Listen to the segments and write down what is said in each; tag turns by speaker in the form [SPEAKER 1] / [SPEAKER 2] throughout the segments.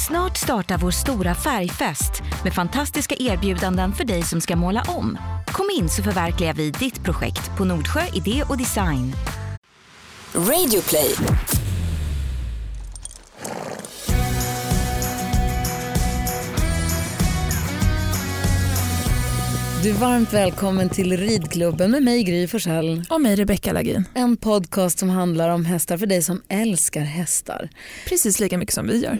[SPEAKER 1] Snart startar vår stora färgfest med fantastiska erbjudanden för dig som ska måla om. Kom in så förverkligar vi ditt projekt på Nordsjö Idé och Design.
[SPEAKER 2] Radio Play.
[SPEAKER 3] Du är varmt välkommen till Ridklubben med mig Gry Forssell.
[SPEAKER 4] Och mig Rebecca Lagin.
[SPEAKER 3] En podcast som handlar om hästar för dig som älskar hästar.
[SPEAKER 4] Precis lika mycket som vi gör.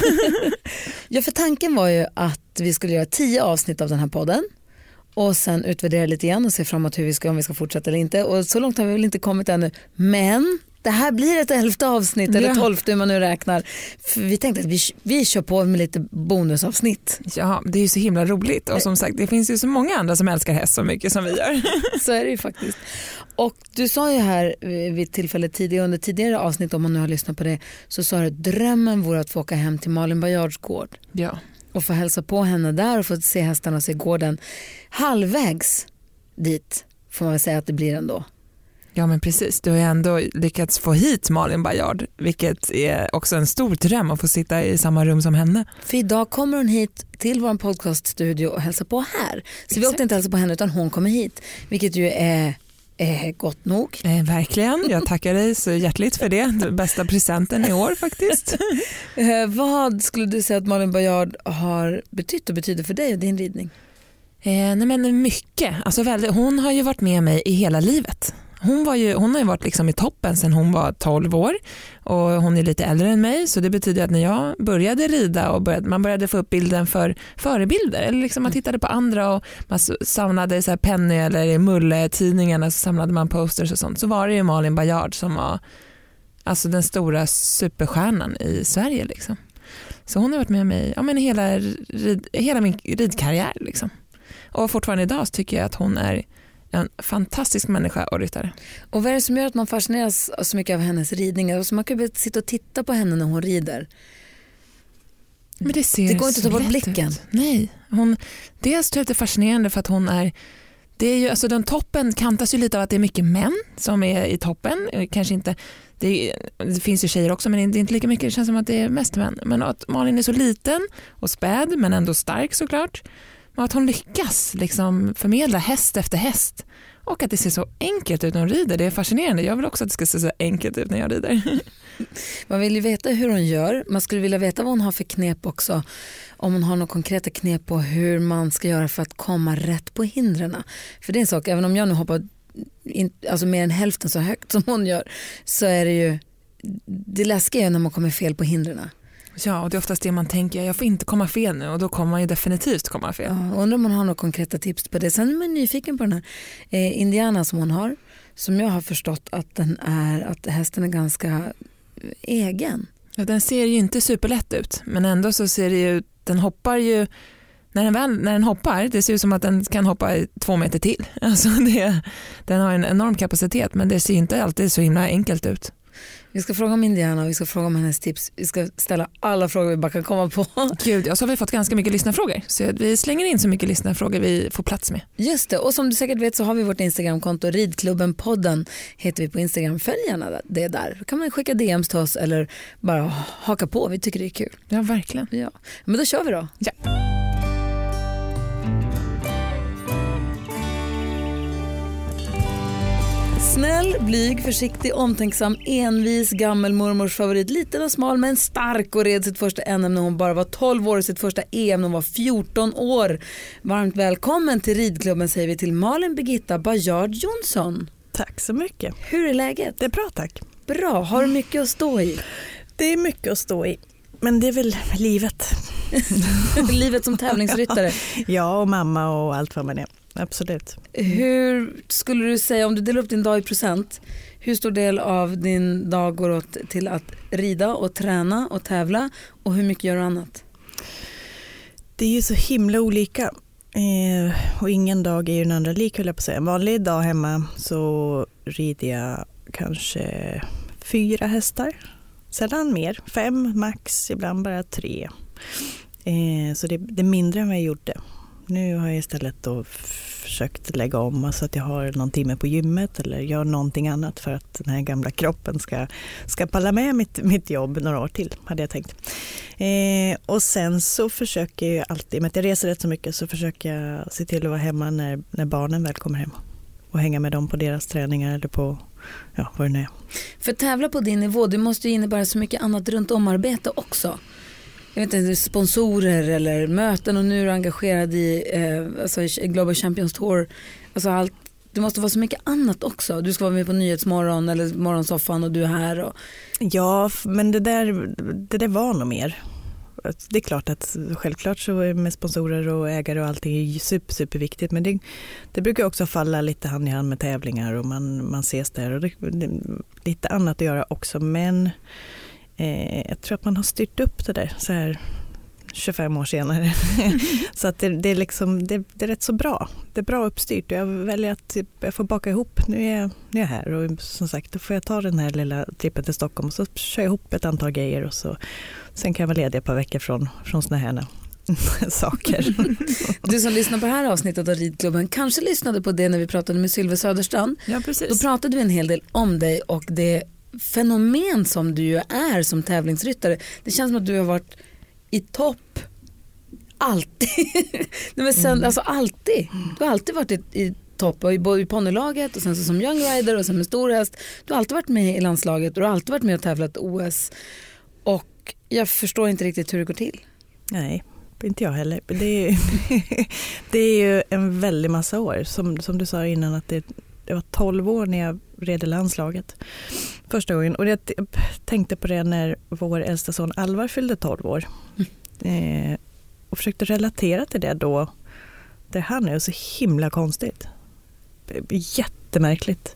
[SPEAKER 3] Ja, för tanken var ju att vi skulle göra 10 avsnitt av den här podden. Och sen utvärdera lite igen och se framåt om vi ska fortsätta eller inte. Och så långt har vi väl inte kommit ännu. Men det här blir ett 11:e avsnitt, eller 12:e hur man nu räknar. För vi tänkte att vi kör på med lite bonusavsnitt.
[SPEAKER 4] Ja, det är ju så himla roligt. Och som sagt, det finns ju så många andra som älskar häst så mycket som vi gör.
[SPEAKER 3] Så är det ju faktiskt. Och du sa ju här vid tillfället under tidigare avsnitt, om man nu har lyssnat på det, så sa du att drömmen vore att få åka hem till Malin Baryards gård.
[SPEAKER 4] Ja.
[SPEAKER 3] Och få hälsa på henne där och få se hästarna och se gården. Halvvägs dit får man väl säga att det blir ändå.
[SPEAKER 4] Ja, men precis. Du har ändå lyckats få hit Malin Baryard, vilket är också en stor dröm att få sitta i samma rum som henne.
[SPEAKER 3] För idag kommer hon hit till vår podcaststudio och hälsa på här. Så vi åkte inte hälsa på henne utan hon kommer hit, vilket ju är gott nog.
[SPEAKER 4] Verkligen, jag tackar dig så hjärtligt för det. Den bästa presenten i år faktiskt.
[SPEAKER 3] Vad skulle du säga att Malin Baryard har betytt och betyder för dig och din ridning?
[SPEAKER 4] Nej, men mycket. Alltså, hon har ju varit med mig i hela livet. Hon har ju varit liksom i toppen sedan hon var 12 år och hon är lite äldre än mig, så det betyder att när jag började rida och man började få upp bilden för förebilder, eller liksom man tittade på andra och man samlade så här Penny eller i Mulle-tidningarna, så samlade man posters och sånt, så var det ju Malin Baryard som var alltså den stora superstjärnan i Sverige liksom. Så hon har varit med mig hela min ridkarriär liksom. Och fortfarande idag så tycker jag att hon är en fantastisk människa och ryttare. Och
[SPEAKER 3] vad är det som gör att man fascineras så mycket av hennes ridningar? Alltså man kan ju sitta och titta på henne när hon rider.
[SPEAKER 4] Men det
[SPEAKER 3] går inte att ta bort blicken.
[SPEAKER 4] Ut. Nej, dels tror jag att det är fascinerande för att hon är, det är ju, alltså den toppen kantas ju lite av att det är mycket män som är i toppen. Kanske inte, det finns ju tjejer också, men det är inte lika mycket, det känns som att det är mest män. Men att Malin är så liten och späd men ändå stark såklart. Och att hon lyckas liksom förmedla häst efter häst. Och att det ser så enkelt ut när hon rider. Det är fascinerande. Jag vill också att det ska se så enkelt ut när jag rider.
[SPEAKER 3] Man vill ju veta hur hon gör. Man skulle vilja veta vad hon har för knep också. Om hon har några konkreta knep på hur man ska göra för att komma rätt på hindren. För det är en sak, även om jag nu hoppar alltså mer än hälften så högt som hon gör, så är det ju det läskiga är när man kommer fel på hindren.
[SPEAKER 4] Ja, och det är oftast det man tänker, jag får inte komma fel nu, och då kommer man ju definitivt komma fel.
[SPEAKER 3] Ja, undrar om man har några konkreta tips på det. Sen är man nyfiken på den här Indiana som hon har, som jag har förstått att hästen är ganska egen.
[SPEAKER 4] Ja, den ser ju inte superlätt ut, men ändå så ser det ju, den hoppar ju, när den hoppar, det ser ut som att den kan hoppa 2 meter till. Alltså den har en enorm kapacitet, men det ser inte alltid så himla enkelt ut.
[SPEAKER 3] Vi ska fråga om Indiana och vi ska fråga om hennes tips. Vi ska ställa alla frågor vi bara kan komma på.
[SPEAKER 4] Gud, och så har vi fått ganska mycket lyssnarfrågor. Så vi slänger in så mycket lyssnarfrågor vi får plats med.
[SPEAKER 3] Just det, och som du säkert vet så har vi vårt Instagramkonto, Ridklubben-podden heter vi på Instagram. Följ gärna det där. Då kan man skicka DMs till oss eller bara haka på. Vi tycker det är kul.
[SPEAKER 4] Ja, verkligen.
[SPEAKER 3] Ja. Men då kör vi då.
[SPEAKER 4] Ja.
[SPEAKER 3] Snäll, blyg, försiktig, omtänksam, envis, gammelmormors favorit, liten och smal men stark, och red sitt första NM när hon bara var 12 år, sitt första EM när hon var 14 år. Varmt välkommen till Ridklubben säger vi till Malin Birgitta Baryard Jonsson.
[SPEAKER 5] Tack så mycket.
[SPEAKER 3] Hur är läget?
[SPEAKER 5] Det är bra, tack.
[SPEAKER 3] Bra, har du mycket att stå i?
[SPEAKER 5] Det är mycket att stå i, men det är väl livet.
[SPEAKER 3] Livet som tävlingsryttare.
[SPEAKER 5] Ja, och mamma och allt vad man är. Absolut.
[SPEAKER 3] Hur skulle du säga, om du delar upp din dag i procent, hur stor del av din dag går åt till att rida och träna och tävla, och hur mycket gör du annat?
[SPEAKER 5] Det är ju så himla olika och ingen dag är ju den andra lik, vill jag på säga. En vanlig dag hemma så rider jag kanske 4 hästar, sällan mer, 5 max, ibland bara 3. Så det är mindre än vad jag gjorde Nu har jag istället då försökt lägga om så att jag har någon timme på gymmet eller gör någonting annat för att den här gamla kroppen ska palla med mitt jobb några år till, hade jag tänkt. Och sen så försöker jag alltid, med att jag reser rätt så mycket, så försöker jag se till att vara hemma när barnen väl kommer hem och hänga med dem på deras träningar eller på vad det nu är.
[SPEAKER 3] För att tävla på din nivå, det måste ju innebära så mycket annat runt omarbete också. Jag vet inte, sponsorer eller möten, och nu är du engagerad i Global Champions Tour. Alltså allt, det måste vara så mycket annat också. Du ska vara med på Nyhetsmorgon eller Morgonsoffan och du är här. Och... Ja,
[SPEAKER 5] men det där var nog mer. Det är klart att självklart så är med sponsorer och ägare och allting är superviktigt, men det brukar också falla lite hand i hand med tävlingar och man ses där, och det är lite annat att göra också, men jag tror att man har styrt upp det där så här 25 år senare. Så att det är liksom, det är rätt så bra. Det är bra uppstyrt. Jag väljer att jag får baka ihop. Nu är jag här, och som sagt, då får jag ta den här lilla trippen till Stockholm och så kör jag ihop ett antal grejer, och sen kan jag vara ledig ett par veckor från såna här saker.
[SPEAKER 3] Du som lyssnar på det här avsnittet av Ridklubben kanske lyssnade på det när vi pratade med Sylve Söderstrand.
[SPEAKER 4] Ja, precis.
[SPEAKER 3] Då pratade vi en hel del om dig och det fenomen som du ju är som tävlingsryttare. Det känns som att du har varit i topp alltid. Alltså alltid. Du har alltid varit i topp, både i ponnylaget och sen så som young rider och sen med stor häst. Du har alltid varit med i landslaget och du har alltid varit med och tävlat OS. Och jag förstår inte riktigt hur det går till.
[SPEAKER 5] Nej, inte jag heller. Det är ju en väldig massa år. Som du sa innan, att det var 12 år när jag red i landslaget första gången. Och jag tänkte på det när vår äldsta son Alvar fyllde 12 år. Och försökte relatera till det då. Det här är ju så himla konstigt. Jättemärkligt.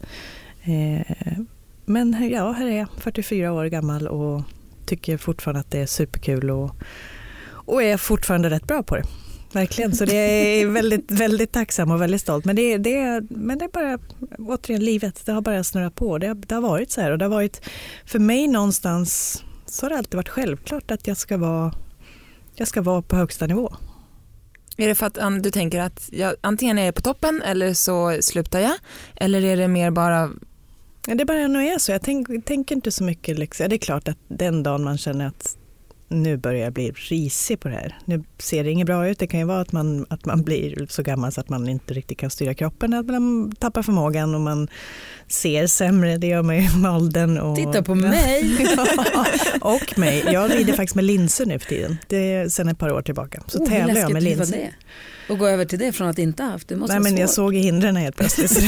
[SPEAKER 5] Men ja, här är jag 44 år gammal och tycker fortfarande att det är superkul och är fortfarande rätt bra på det. Verkligen, så det är väldigt, väldigt tacksam och väldigt stolt. Men det är bara, återigen, livet. Det har bara snurrat på. Det har varit så här, och det har varit, för mig någonstans, så har det alltid varit självklart att jag ska vara på högsta nivå.
[SPEAKER 4] Är det för att du tänker att antingen är jag på toppen eller så slutar jag? Eller är det mer bara...
[SPEAKER 5] Ja, det är bara nog är så. Jag tänker inte så mycket. Liksom. Det är klart att den dagen man känner att nu börjar jag bli risig på det här. Nu ser det inget bra ut. Det kan ju vara att man blir så gammal så att man inte riktigt kan styra kroppen. Att man tappar förmågan och man ser sämre. Det gör man ju med åldern. Och,
[SPEAKER 3] titta på mig!
[SPEAKER 5] Och mig. Jag rider faktiskt med linser nu för tiden. Det är sedan ett par år tillbaka. Så tävlar jag med linser.
[SPEAKER 3] Det? Och gå över till det från att inte haft. Det måste
[SPEAKER 5] Nej,
[SPEAKER 3] vara
[SPEAKER 5] men jag
[SPEAKER 3] svårt.
[SPEAKER 5] såg i hindren helt plötsligt.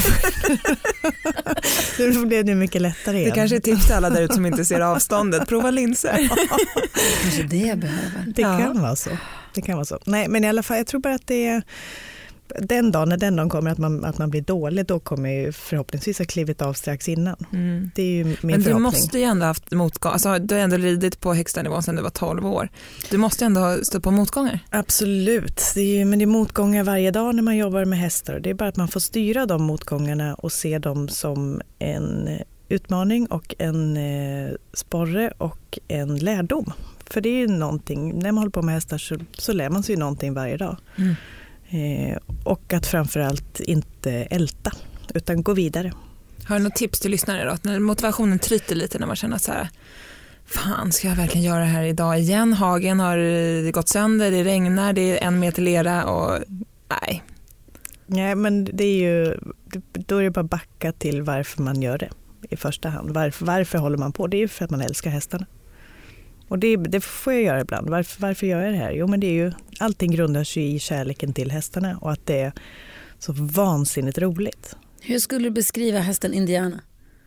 [SPEAKER 5] Det blev nu mycket lättare igen.
[SPEAKER 4] Det kanske är tips till alla där ute som inte ser avståndet. Prova linser.
[SPEAKER 3] Kanske det jag behöver.
[SPEAKER 5] Det kan vara så. Det kan vara så. Nej, men i alla fall, jag tror bara att det är den dagen kommer att man blir dålig, då kommer ju förhoppningsvis ha klivit av strax innan. Det är ju min förhoppning.
[SPEAKER 4] Men du måste ju ändå haft motgång. Alltså, du har ändå ridit på högsta nivån sedan du var 12 år. Du måste ändå ha stått på motgångar.
[SPEAKER 5] Absolut. Men det är motgångar varje dag när man jobbar med hästar. Det är bara att man får styra de motgångarna och se dem som en utmaning och en sporre och en lärdom. För det är ju någonting, när man håller på med hästar så lär man sig ju någonting varje dag. Och att framförallt inte älta utan gå vidare.
[SPEAKER 4] Har du något tips till lyssnare då? När motivationen tryter lite, när man känner så här, fan, ska jag verkligen göra det här idag igen? Hagen har gått sönder, det regnar, det är 1 meter lera och nej. Nej,
[SPEAKER 5] men det är ju, då är det bara backa till varför man gör det i första hand. Varför håller man på? Det är ju för att man älskar hästarna. Och det får jag göra ibland. Varför gör jag det här? Jo, men det är ju, allting grundar sig i kärleken till hästarna och att det är så vansinnigt roligt.
[SPEAKER 3] Hur skulle du beskriva hästen Indiana?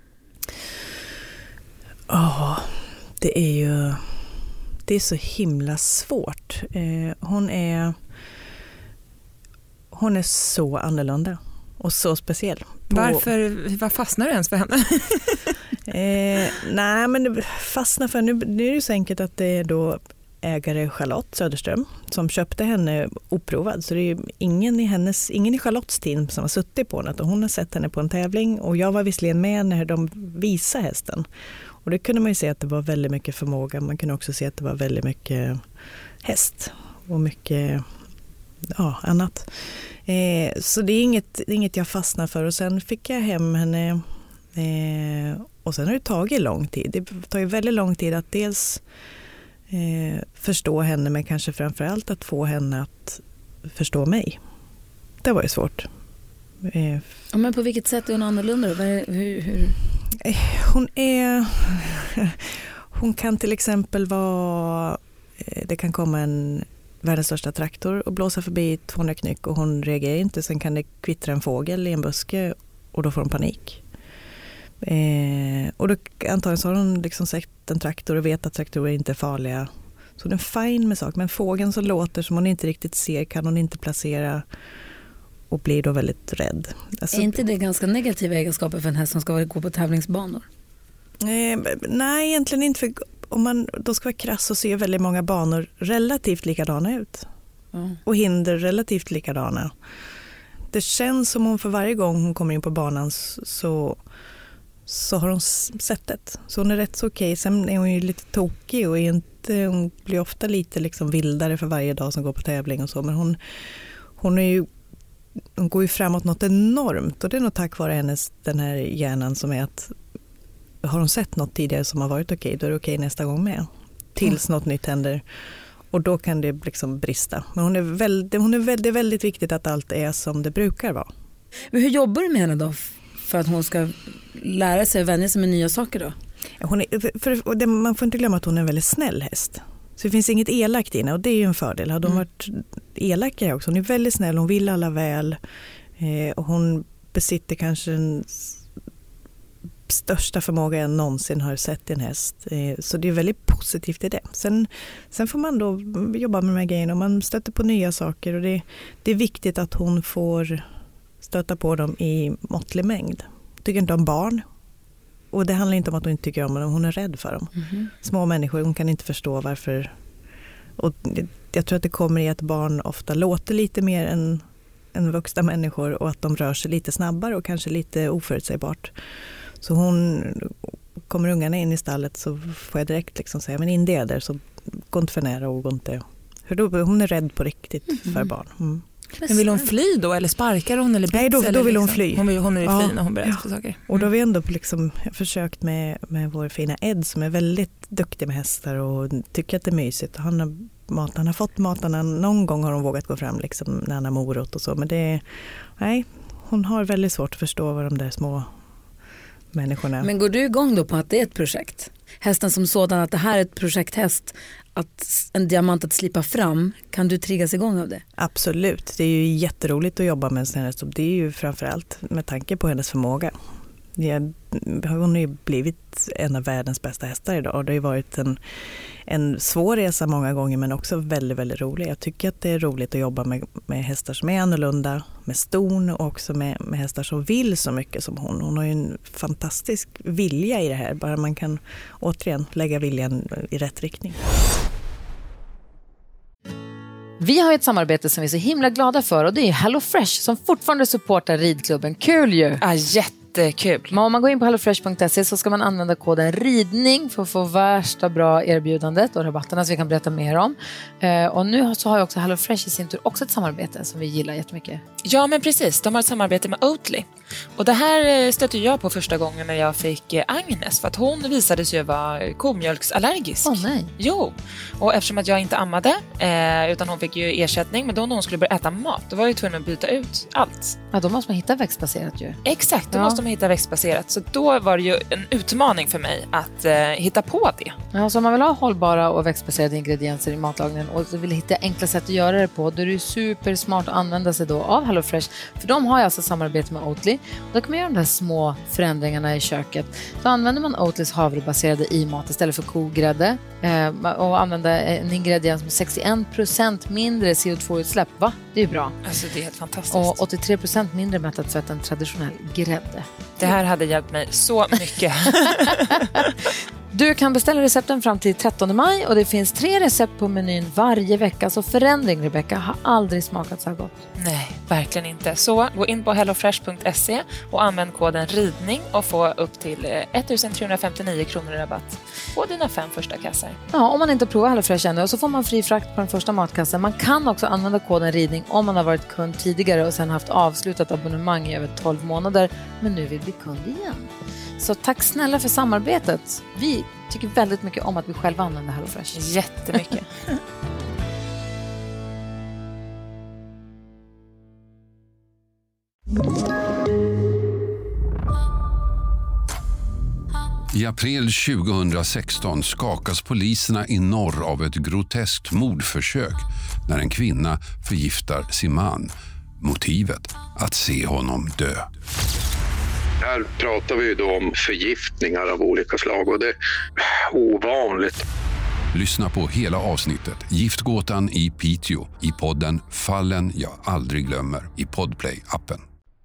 [SPEAKER 5] Det är så himla svårt. Hon är så annorlunda och så speciell.
[SPEAKER 4] Vad fastnar du ens för henne?
[SPEAKER 5] Nej, men det fastnar för nu är det så enkelt att det är då ägare Charlotte Söderström som köpte henne oprovad, så det är ingen i Charlottes team som har suttit på henne, och hon har sett henne på en tävling och jag var visserligen med när de visade hästen, och det kunde man ju se att det var väldigt mycket förmåga, man kunde också se att det var väldigt mycket häst och mycket annat. Så det är inget jag fastnar för. Och sen fick jag hem henne och sen har det tagit lång tid. Det tar ju väldigt lång tid att dels förstå henne, men kanske framförallt att få henne att förstå mig. Det var ju svårt.
[SPEAKER 3] Men på vilket sätt är hon annorlunda då? Hur?
[SPEAKER 5] Hon kan till exempel det kan komma en världens största traktor och blåsa förbi 200 knyck och hon reagerar inte. Sen kan det kvittra en fågel i en buske och då får hon panik. Och då antagligen så har hon liksom sett en traktor och vet att traktorer inte är farliga. Så det är fine med sak. Men fågeln som låter som hon inte riktigt ser kan hon inte placera och blir då väldigt rädd. Alltså,
[SPEAKER 3] är inte det ganska negativa egenskaper för en häst som ska gå på tävlingsbanor?
[SPEAKER 5] Nej, egentligen inte. För om man då ska vara krass så ser väldigt många banor relativt likadana ut. Och hinder relativt likadana. Det känns som hon för varje gång hon kommer in på banan så har hon sett det. Så hon är rätt så okej. Sen är hon ju lite tokig och hon blir ofta lite liksom vildare för varje dag som går på tävling och så. Men hon går ju framåt något enormt och det är nog tack vare den här hjärnan som är att har hon sett något tidigare som har varit okej, då är det okej nästa gång med. Tills något nytt händer. Och då kan det liksom brista. Men det är väldigt viktigt att allt är som det brukar vara.
[SPEAKER 3] Men hur jobbar du med henne då? För att hon ska lära sig och vänja sig med nya saker då?
[SPEAKER 5] Man får inte glömma att hon är en väldigt snäll häst. Så det finns inget elakt i henne och det är ju en fördel. Hade hon varit elakare också. Hon är väldigt snäll, hon vill alla väl. Och hon besitter kanske den största förmåga jag någonsin har sett i en häst. Så det är väldigt positivt i det. Sen får man då jobba med de här grejerna och man stöter på nya saker. Och det är viktigt att hon får stöta på dem i måttlig mängd. Tycker inte om barn. Och det handlar inte om att hon inte tycker om dem, hon är rädd för dem. Små människor, hon kan inte förstå varför. Och jag tror att det kommer i att barn ofta låter lite mer än vuxna människor och att de rör sig lite snabbare och kanske lite oförutsägbart. Så kommer ungarna in i stallet så får jag direkt liksom säga, men in det där så gå inte för nära och gå inte. Hon är rädd på riktigt för barn.
[SPEAKER 4] Men vill hon fly då eller sparkar hon eller bits?
[SPEAKER 5] Nej, då vill hon fly.
[SPEAKER 4] Hon vill fly när hon berättar för saker.
[SPEAKER 5] Och då har vi ändå liksom försökt med vår fina Ed som är väldigt duktig med hästar och tycker att det är mysigt. Han har fått matarna, någon gång har hon vågat gå fram liksom, när han har morot och så. Men hon har väldigt svårt att förstå vad de där små människorna.
[SPEAKER 3] Men går du igång då på att det är ett projekt? Hästen som sådan, att det här är ett projekthäst, att en diamant att slipa fram, kan du triggas igång av det?
[SPEAKER 5] Absolut, det är ju jätteroligt att jobba med en sån häst. Det är ju framförallt med tanke på hennes förmåga. Hon har ju blivit en av världens bästa hästar idag och det har ju varit en svår resa många gånger men också väldigt, väldigt rolig. Jag tycker att det är roligt att jobba med hästar som är annorlunda, med ston och också med hästar som vill så mycket som hon. Hon har ju en fantastisk vilja i det här, bara man kan återigen lägga viljan i rätt riktning.
[SPEAKER 6] Vi har ett samarbete som vi är så himla glada för och det är HelloFresh som fortfarande supportar ridklubben. Kul ju!
[SPEAKER 4] Ja, jättekul.
[SPEAKER 6] Men om man går in på hellofresh.se så ska man använda koden RIDNING för att få värsta bra erbjudandet och rabatterna som vi kan berätta mer om. Och nu så har jag också HelloFresh i sin tur också ett samarbete som vi gillar jättemycket.
[SPEAKER 4] Ja, men precis. De har ett samarbete med Oatly. Och det här stötte jag på första gången när jag fick Agnes. För att hon visade sig vara komjölksallergisk.
[SPEAKER 6] Åh nej.
[SPEAKER 4] Jo. Och eftersom att jag inte ammade utan hon fick ju ersättning. Men då när hon skulle börja äta mat då var jag tvungen att byta ut allt.
[SPEAKER 6] Ja, då måste man hitta växtbaserat ju.
[SPEAKER 4] Exakt, då måste man hitta växtbaserat. Så då var det ju en utmaning för mig att hitta på det.
[SPEAKER 6] Ja, så om man vill ha hållbara och växtbaserade ingredienser i matlagningen och vill hitta enkla sätt att göra det på, då är det super smart att använda sig då av HelloFresh. För de har ju alltså samarbete med Oatly. Då kan man göra de här små förändringarna i köket. Då använder man Oatlys havrebaserade i mat istället för kogrädde. Och använda en ingrediens med 61% mindre CO2-utsläpp. Va? Det är ju bra.
[SPEAKER 4] Alltså det är helt fantastiskt.
[SPEAKER 6] Och 83% mindre mättat fett än traditionell grädde.
[SPEAKER 4] Det här hade hjälpt mig så mycket.
[SPEAKER 6] Du kan beställa recepten fram till 13 maj och det finns 3 recept på menyn varje vecka. Så förändring, Rebecca, har aldrig smakat så gott.
[SPEAKER 4] Nej, verkligen inte. Så gå in på hellofresh.se och använd koden RIDNING och få upp till 1359 kronor i rabatt på dina 5 första kassar.
[SPEAKER 6] Ja, om man inte provar HelloFresh ännu, så får man fri frakt på den första matkassen. Man kan också använda koden RIDNING om man har varit kund tidigare och sen haft avslutat abonnemang i över 12 månader men nu vill bli kund igen. Så tack snälla för samarbetet. Vi tycker väldigt mycket om att vi själva använder HelloFresh.
[SPEAKER 4] Jättemycket.
[SPEAKER 7] I april 2016 skakas poliserna i norr av ett groteskt mordförsök när en kvinna förgiftar sin man. Motivet att se honom dö.
[SPEAKER 8] Här pratar vi då om förgiftningar av olika slag och det är ovanligt.
[SPEAKER 7] Lyssna på hela avsnittet Giftgåtan i Piteå i podden Fallen jag aldrig glömmer i Podplay-appen.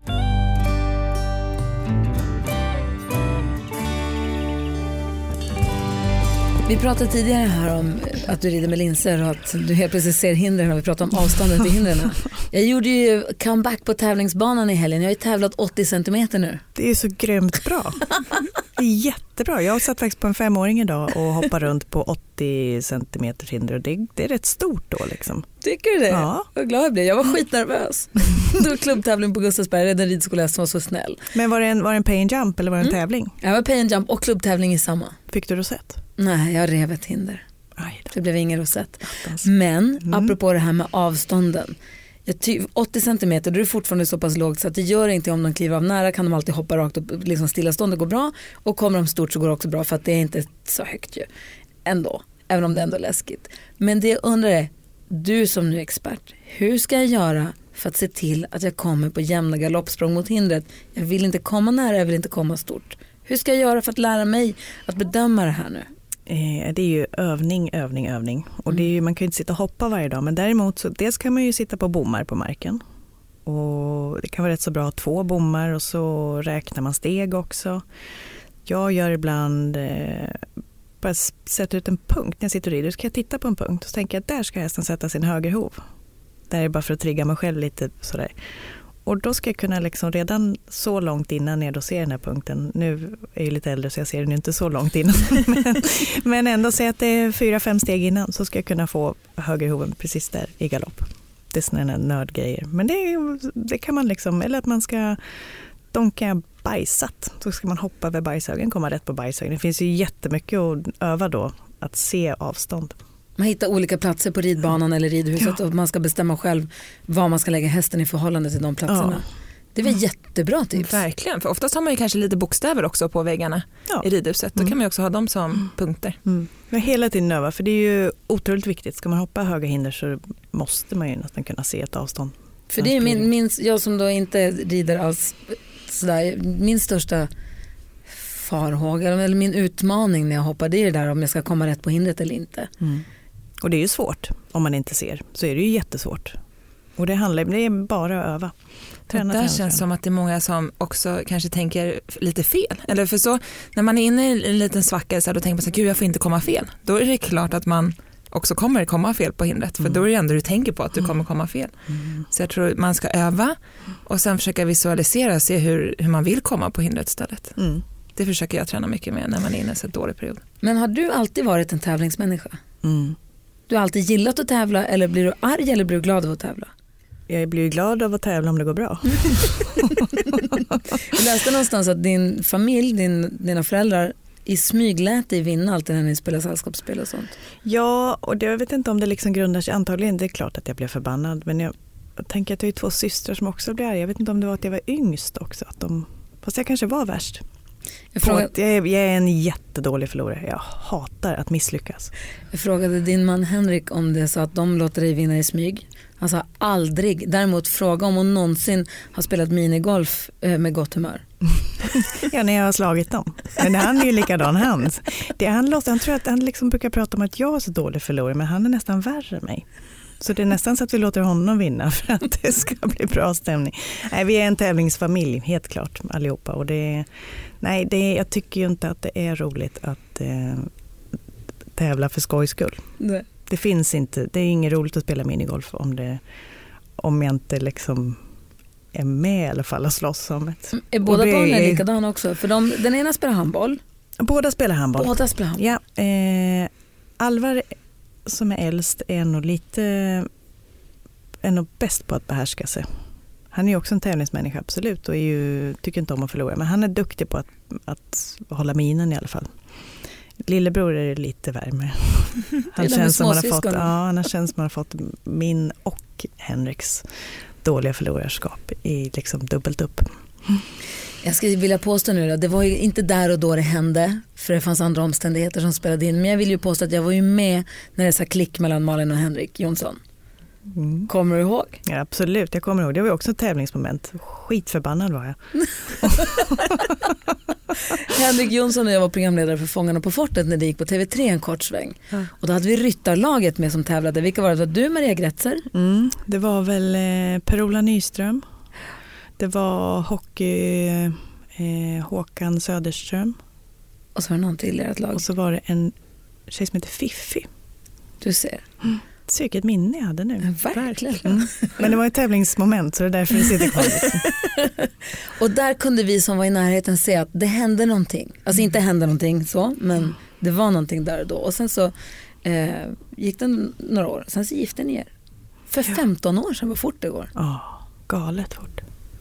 [SPEAKER 3] Vi pratade tidigare här om att du rider med linser och att du helt plötsligt ser hindren när vi pratar om avståndet till hindren. Jag gjorde ju comeback på tävlingsbanan i helgen. Jag har ju tävlat 80 centimeter nu.
[SPEAKER 5] Det är så grymt bra. Det är jättebra. Jag har satt faktiskt på en 5-åring idag och hoppar runt på 80 centimeter hinder. Det är rätt stort då liksom.
[SPEAKER 3] Tycker du det?
[SPEAKER 5] Ja.
[SPEAKER 3] Vad glad jag blev. Jag var skitnervös. Det var klubbtävling på Gustavsberg. Den ridskola som var så snäll.
[SPEAKER 5] Men var det en pay and jump eller var det en tävling?
[SPEAKER 3] Jag var pay and jump och klubbtävling i samma.
[SPEAKER 5] Fick du rosett?
[SPEAKER 3] Nej, jag rev ett hinder.
[SPEAKER 5] Aj,
[SPEAKER 3] det blev ingen rosett. Men apropå det här med avstånden. 80 centimeter, då är det fortfarande så pass lågt så att det gör inte om de kliver av nära kan de alltid hoppa rakt upp, liksom stillastående går bra och kommer de stort så går det också bra för att det är inte så högt ju. Ändå, även om det ändå är läskigt. Men det jag undrar är, du som nu är expert, hur ska jag göra för att se till att jag kommer på jämna galoppsprång mot hindret? Jag vill inte komma nära, jag vill inte komma stort. Hur ska jag göra för att lära mig att bedöma det här nu?
[SPEAKER 5] Det är ju övning. Och det är ju, man kan ju inte sitta och hoppa varje dag. Men däremot så dels kan man ju sitta på bommar på marken. Och det kan vara rätt så bra att ha 2 bommar och så räknar man steg också. Jag gör ibland bara sätta ut en punkt när jag sitter och rider. Så kan jag titta på en punkt och så tänker jag att där ska hästen sätta sin högerhov. Det är bara för att trigga mig själv lite sådär. Och då ska jag kunna liksom redan så långt innan jag då ser den här punkten, nu är jag lite äldre så jag ser den inte så långt innan, men ändå säga att det är 4-5 steg innan så ska jag kunna få högerhoven precis där i galopp. Det är sådana nördgrejer. Men det kan man liksom, eller att man ska donka bajsat, så ska man hoppa över bajshögen, komma rätt på bajshögen. Det finns ju jättemycket att öva då, att se avstånd.
[SPEAKER 3] Man hittar olika platser på ridbanan eller ridhuset och man ska bestämma själv var man ska lägga hästen i förhållande till de platserna. Ja. Det är väl jättebra tips.
[SPEAKER 4] Verkligen, för oftast har man ju kanske lite bokstäver också på väggarna i ridhuset. Då kan man ju också ha dem som punkter.
[SPEAKER 5] Men hela tiden öva, för det är ju otroligt viktigt. Ska man hoppa höga hinder så måste man ju nästan kunna se ett avstånd.
[SPEAKER 3] För det är jag som då inte rider alls sådär, min största farhåga eller min utmaning när jag hoppar, det är det där om jag ska komma rätt på hindret eller inte.
[SPEAKER 5] Och det är ju svårt om man inte ser, så är det ju jättesvårt. Och det är bara att öva.
[SPEAKER 4] Det känns som att det är många som också kanske tänker lite fel. Eller för så, när man är inne i en liten svacka så här, då tänker man så här, gud jag får inte komma fel. Då är det klart att man också kommer komma fel på hindret. För då är det ändå du tänker på att du kommer komma fel. Så jag tror man ska öva och sen försöka visualisera och se hur man vill komma på hindret istället. Det försöker jag träna mycket med när man är inne i en så dålig period.
[SPEAKER 3] Men har du alltid varit en tävlingsmänniska? Du har alltid gillat att tävla, eller blir du arg eller blir du glad av att tävla?
[SPEAKER 5] Jag blir glad av att tävla om det går bra.
[SPEAKER 3] Jag läste någonstans att din familj, dina föräldrar i smyg lät dig vinna alltid när ni spelar sällskapsspel och sånt. Ja, och jag vet inte om det liksom grundar sig, antagligen det är klart att jag blev förbannad, men jag tänker att jag har 2 systrar som också blir arga. Jag vet inte om det var att jag var yngst också, fast jag kanske var värst. Jag är en jättedålig förlorare. Jag hatar att misslyckas. Jag frågade din man Henrik om det så att de låter dig vinna i smyg. Han sa aldrig. Däremot fråga om hon någonsin har spelat minigolf med gott humör. Ja, när jag har slagit dem. Men han är ju likadan hans. Han tror att han liksom brukar prata om att jag är så dålig förlorare, men han är nästan värre än mig.
[SPEAKER 5] Så det är nästan så att vi låter honom vinna för att det ska bli bra stämning. Nej, vi är en tävlingsfamilj, helt klart, allihopa. Och jag tycker ju inte att det är roligt att tävla för skojs skull.
[SPEAKER 3] Nej.
[SPEAKER 5] Det finns inte, det är inget roligt att spela minigolf om jag inte liksom är med i alla fall och slåss om ett.
[SPEAKER 3] Är båda barnen likadana också? För den ena spelar handboll.
[SPEAKER 5] Båda spelar handboll. Ja, Alvar som är äldst är nog bäst på att behärska sig. Han är ju också en tävlingsmänniska, absolut, och tycker inte om att förlora. Men han är duktig på att hålla minen i alla fall. Lillebror är lite värme. Han känns som man har fått min och Henriks dåliga förlorarskap i liksom dubbelt upp.
[SPEAKER 3] Jag skulle vilja påstå nu då, det var ju inte där och då det hände, för det fanns andra omständigheter som spelade in. Men jag vill ju påstå att jag var ju med när det sa klick mellan Malin och Henrik Jonsson. Kommer du ihåg?
[SPEAKER 5] Ja, absolut, jag kommer ihåg. Det var ju också ett tävlingsmoment. Skitförbannad var jag.
[SPEAKER 3] Henrik Jonsson och jag var programledare för Fångarna på fortet när det gick på TV3 en kort sväng. Och då hade vi ryttarlaget med som tävlade. Vilka var det? Var du, Maria Gretzer?
[SPEAKER 5] Det var väl Per-Ola Nyström. Det var hockey Håkan Söderström.
[SPEAKER 3] Och så var det någon till i ert lag.
[SPEAKER 5] Och så var det en tjej som heter Fiffi.
[SPEAKER 3] Du ser.
[SPEAKER 5] Så vilket minne jag hade nu.
[SPEAKER 3] Ja, verkligen.
[SPEAKER 5] Men det var ett tävlingsmoment, så det är därför det sitter kvar.
[SPEAKER 3] Och där kunde vi som var i närheten se att det hände någonting. Alltså inte hände någonting så, men det var någonting där och då. Och sen så gick det några år. Sen så gifte ni er. För 15 år sedan, vad fort det går.
[SPEAKER 5] Ja, galet fort.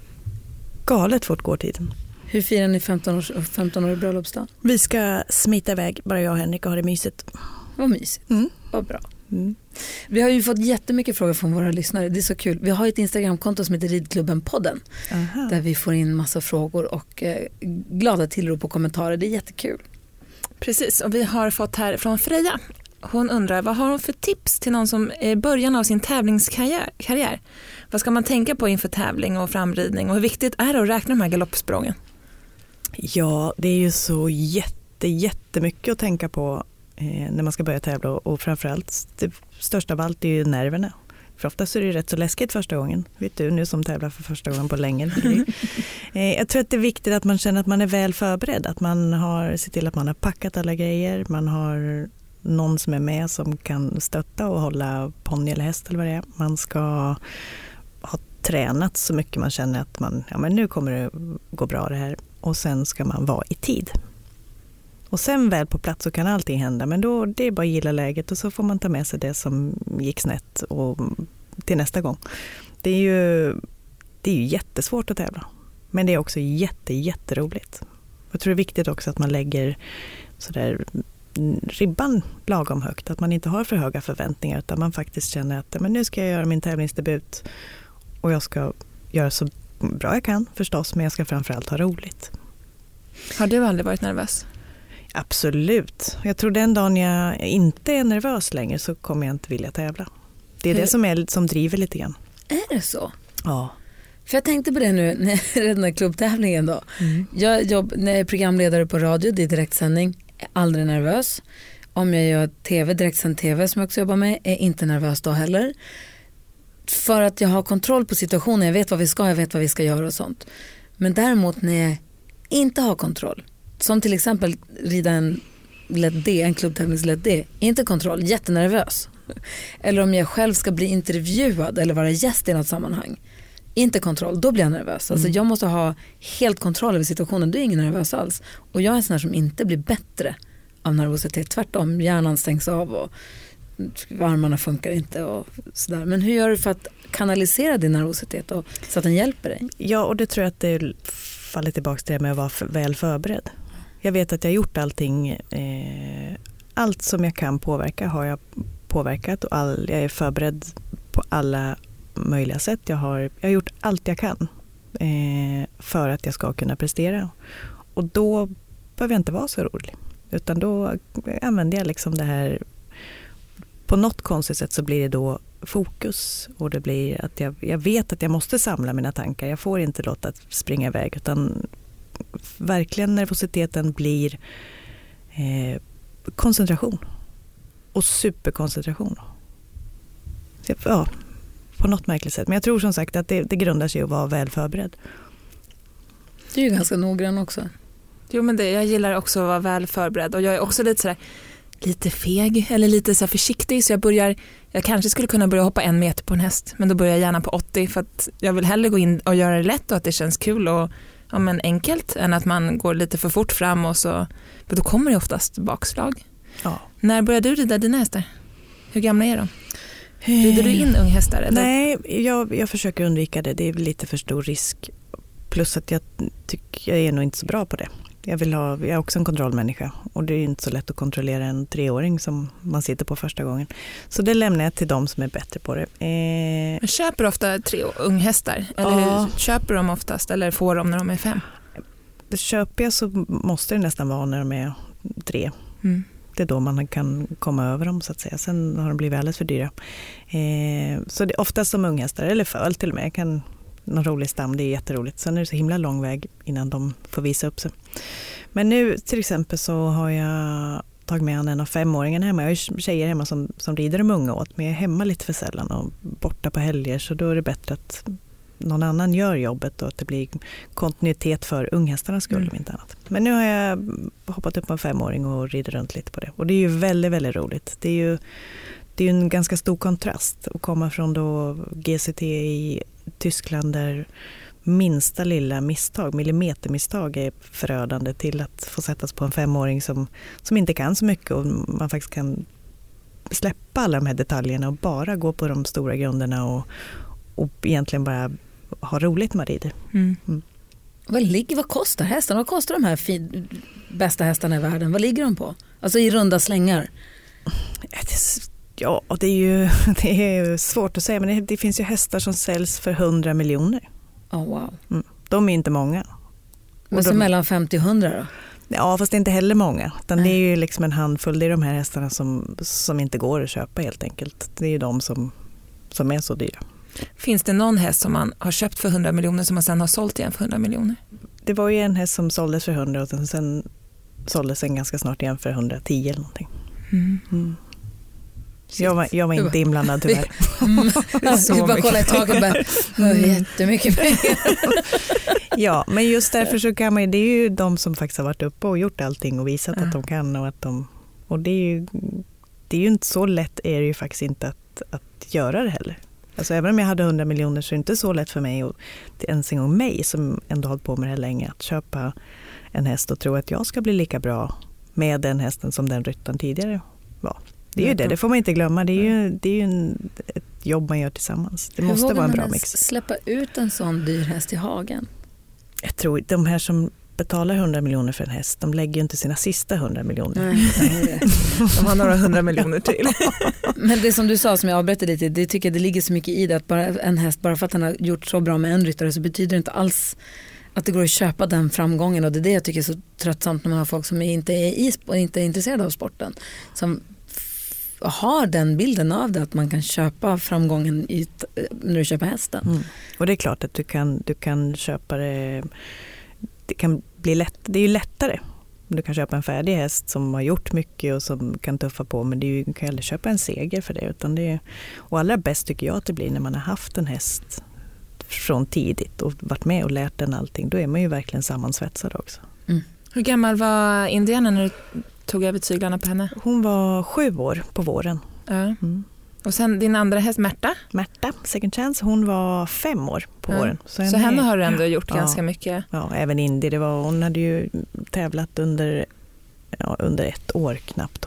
[SPEAKER 5] Galet fort går tiden.
[SPEAKER 3] Hur firar ni 15 år i bröllopsdag?
[SPEAKER 5] Vi ska smita iväg, bara jag och Henrik, och ha det mysigt.
[SPEAKER 3] Vad mysigt, vad bra. Vi har ju fått jättemycket frågor från våra lyssnare. Det är så kul. Vi har ett Instagramkonto som heter Ridklubben-podden. Där vi får in massa frågor och glada tillrop och kommentarer. Det är jättekul.
[SPEAKER 4] Precis, och vi har fått här från Freja. Hon undrar, vad har hon för tips till någon som är i början av sin tävlingskarriär? Vad ska man tänka på inför tävling och framridning? Och hur viktigt är det att räkna de här galoppsprången?
[SPEAKER 5] Ja, det är ju så jättemycket att tänka på när man ska börja tävla, och framförallt det största av allt är ju nerverna. För oftast är det rätt så läskigt första gången. Vet du, nu som tävlar för första gången på länge. Jag tror att det är viktigt att man känner att man är väl förberedd. Att man ser till att man har packat alla grejer. Man har någon som är med som kan stötta och hålla ponny eller häst eller vad det är. Man ska ha tränat så mycket man känner att men nu kommer det gå bra det här. Och sen ska man vara i tid. Och sen väl på plats så kan allting hända, men då det är bara att gilla läget och så får man ta med sig det som gick snett och till nästa gång. Det är ju jättesvårt att tävla, men det är också jätteroligt. Jag tror det är viktigt också att man lägger sådär ribban lagom högt, att man inte har för höga förväntningar utan man faktiskt känner att men nu ska jag göra min tävlingsdebut och jag ska göra så bra jag kan förstås, men jag ska framförallt ha roligt.
[SPEAKER 4] Har du aldrig varit nervös?
[SPEAKER 5] Absolut. Jag tror den dagen jag inte är nervös längre så kommer jag inte vilja tävla. Det är det som driver lite grann.
[SPEAKER 3] Är det så?
[SPEAKER 5] Ja.
[SPEAKER 3] För jag tänkte på det nu när den här klubbtävlingen då. När jag är programledare på radio, det är direktsändning, är aldrig nervös. Om jag gör tv, direktsänd tv som jag också jobbar med, är inte nervös då heller. För att jag har kontroll på situationen, jag vet vad vi ska göra och sånt. Men däremot när jag inte har kontroll, som till exempel rida en klubbtävlingsled D, inte kontroll, jättenervös. Eller om jag själv ska bli intervjuad eller vara gäst i något sammanhang, inte kontroll, då blir jag nervös. Alltså jag måste ha helt kontroll över situationen, då är ingen nervös alls. Och jag är en sån här som inte blir bättre av nervositet, tvärtom, hjärnan stängs av och armarna funkar inte och sådär. Men hur gör du för att kanalisera din nervositet och, så att den hjälper dig?
[SPEAKER 5] Ja, och det tror jag att det faller tillbaka till det med att vara väl förberedd. Jag vet att jag har gjort allting, allt som jag kan påverka har jag påverkat och jag är förberedd på alla möjliga sätt. Jag har gjort allt jag kan för att jag ska kunna prestera. Och då behöver jag inte vara så orolig. Utan då använder jag liksom det här, på något konstigt sätt så blir det då fokus. Och det blir att jag vet att jag måste samla mina tankar. Jag får inte låta att springa iväg, utan verkligen nervositeten blir koncentration och superkoncentration. Ja, på något märkligt sätt. Men jag tror som sagt att det grundar sig i att vara väl förberedd.
[SPEAKER 3] Du är ju ganska noggrann också.
[SPEAKER 4] Jo, men jag gillar också att vara väl förberedd. Och jag är också lite feg eller lite så här försiktig. Så jag kanske skulle kunna börja hoppa 1 meter på en häst. Men då börjar jag gärna på 80 för att jag vill hellre gå in och göra det lätt och att det känns kul och enkelt än att man går lite för fort fram och så. För då kommer det oftast bakslag.
[SPEAKER 5] Ja.
[SPEAKER 4] När började du rida dina hästar? Hur gamla är de? Rider du in unghästar? Eller?
[SPEAKER 5] Nej, jag försöker undvika det. Det är lite för stor risk. Plus att jag tycker jag är nog inte så bra på det. Jag är också en kontrollmänniska och det är inte så lätt att kontrollera en 3-åring som man sitter på första gången. Så det lämnar jag till de som är bättre på det.
[SPEAKER 4] Men köper du ofta 3 unghästar? Eller hur köper de oftast eller får de när de är 5?
[SPEAKER 5] Köper jag så måste det nästan vara när de är 3. Mm. Det är då man kan komma över dem så att säga. Sen har de blivit alldeles för dyra. Så det är oftast som unghästar eller föl till och med. Någon rolig stam, det är jätteroligt. Sen är det så himla lång väg innan de får visa upp sig. Men nu till exempel så har jag tagit med en av 5-åringarna hemma. Jag har tjejer hemma som rider de unga åt. Men jag är hemma lite för sällan och borta på helger. Så då är det bättre att någon annan gör jobbet och att det blir kontinuitet för unghästarnas skull om inte annat. Men nu har jag hoppat upp på en 5-åring och rider runt lite på det. Och det är ju väldigt, väldigt roligt. Det är ju en ganska stor kontrast att komma från då GCT i Tyskland där minsta lilla misstag, millimetermisstag är förödande till att få sättas på en 5-åring som inte kan så mycket och man faktiskt kan släppa alla de här detaljerna och bara gå på de stora grunderna och egentligen bara ha roligt med rider.
[SPEAKER 3] Vad kostar hästarna? Vad kostar de här bästa hästarna i världen? Vad ligger de på? Alltså i runda slängar?
[SPEAKER 5] Ja, det är ju svårt att säga, men det finns ju hästar som säljs för 100 miljoner.
[SPEAKER 3] Oh, wow.
[SPEAKER 5] De är inte många.
[SPEAKER 3] Men så mellan 50 och 100 då?
[SPEAKER 5] Ja, fast det är inte heller många. Utan det är ju liksom en handfull. Det är de här hästarna som inte går att köpa helt enkelt. Det är ju de som är så dyra.
[SPEAKER 4] Finns det någon häst som man har köpt för 100 miljoner som man sen har sålt igen för 100 miljoner?
[SPEAKER 5] Det var ju en häst som såldes för 100 och sen såldes den ganska snart igen för 110 eller någonting. Jag var inte inblandad tyvärr.
[SPEAKER 3] Så bara kolla i taket och jättemycket pengar.
[SPEAKER 5] Ja, men just därför så kan man, det är ju de som faktiskt har varit uppe och gjort allting och visat att de kan och det är ju inte så lätt, är det ju faktiskt inte att göra det heller. Alltså även om jag hade 100 miljoner så är det inte så lätt för mig och ens en gång mig som ändå hållit på med det länge att köpa en häst och tro att jag ska bli lika bra med den hästen som den ryttaren tidigare var. Det är ju det får man inte glömma. Det är ju ett jobb man gör tillsammans. Det måste vara en bra mix.
[SPEAKER 3] Släppa ut en sån dyr häst i hagen?
[SPEAKER 5] Jag tror de här som betalar 100 miljoner för en häst, de lägger ju inte sina sista 100 miljoner.
[SPEAKER 4] De har några 100 miljoner till.
[SPEAKER 3] Men det som du sa som jag avbröt lite, det tycker jag det ligger så mycket i det att bara en häst, bara för att han har gjort så bra med en ryttare så betyder det inte alls att det går att köpa den framgången och det är det jag tycker är så tröttsamt när man har folk som inte är intresserade av sporten. Som har den bilden av det att man kan köpa framgången när du köper hästen.
[SPEAKER 5] Och det är klart att du kan köpa det kan bli lätt, det är ju lättare. Du kan köpa en färdig häst som har gjort mycket och som kan tuffa på, men du kan aldrig köpa en seger för det. Utan och allra bäst tycker jag att det blir när man har haft en häst från tidigt och varit med och lärt den allting. Då är man ju verkligen sammansvetsad också.
[SPEAKER 4] Hur gammal var Indiana när du tog över tyglarna på henne?
[SPEAKER 5] Hon var 7 år på våren.
[SPEAKER 4] Ja. Och sen din andra häst Märta,
[SPEAKER 5] Second Chance, hon var 5 år på våren.
[SPEAKER 4] Så henne har du ändå gjort ganska mycket.
[SPEAKER 5] Ja, även Indy. Hon hade ju tävlat under 1 år knappt.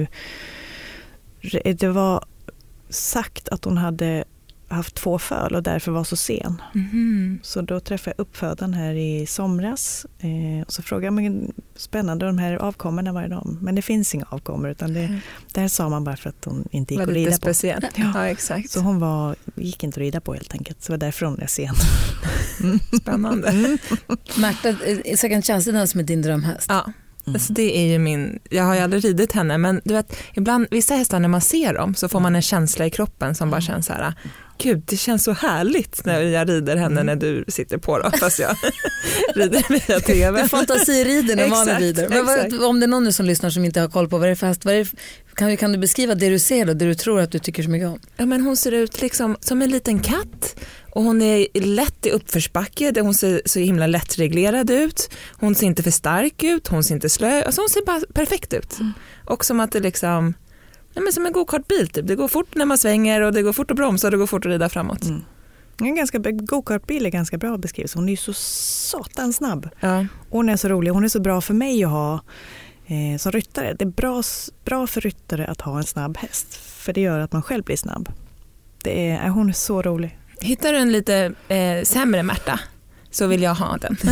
[SPEAKER 5] Det var sagt att hon hade haft 2 föl och därför var så sen. Så då träffade jag uppfödaren här i somras och så frågade jag mig, spännande de här avkommorna var de. Men det finns inga avkommor utan det här sa man bara för att hon inte gick att rida på.
[SPEAKER 4] Speciellt. Ja, exakt.
[SPEAKER 5] Så hon gick inte att rida på helt enkelt. Så det var därför hon är sen.
[SPEAKER 4] Spännande.
[SPEAKER 3] Märta, Second Chance är den som är din drömhäst.
[SPEAKER 4] Ja. Alltså det är ju jag har ju aldrig ridit henne, men du vet, ibland vissa hästar när man ser dem så får man en känsla i kroppen som bara känns så här, gud, det känns så härligt när jag rider henne när du sitter på då, fast jag rider via tv.
[SPEAKER 3] Du fantasirider när man rider. Men om det är någon nu som lyssnar som inte har koll på vad det är för häst, kan du beskriva det du ser då, det du tror att du tycker så mycket om?
[SPEAKER 4] Ja, men hon ser ut liksom som en liten katt. Och hon är lätt i uppförsbacke, hon ser så himla lättreglerad ut. Hon ser inte för stark ut, hon ser inte slö. Alltså hon ser bara perfekt ut. Och som att det liksom, men som en go-kartbil typ. Det går fort när man svänger och det går fort att bromsa och det går fort att rida framåt.
[SPEAKER 5] En go-kartbil är ganska bra beskrivs. Hon är ju så satan snabb.
[SPEAKER 4] Ja.
[SPEAKER 5] Hon är så rolig, hon är så bra för mig att ha som ryttare. Det är bra för ryttare att ha en snabb häst. För det gör att man själv blir snabb. Hon är så rolig.
[SPEAKER 4] Hittar du en lite sämre Märta så vill jag ha den.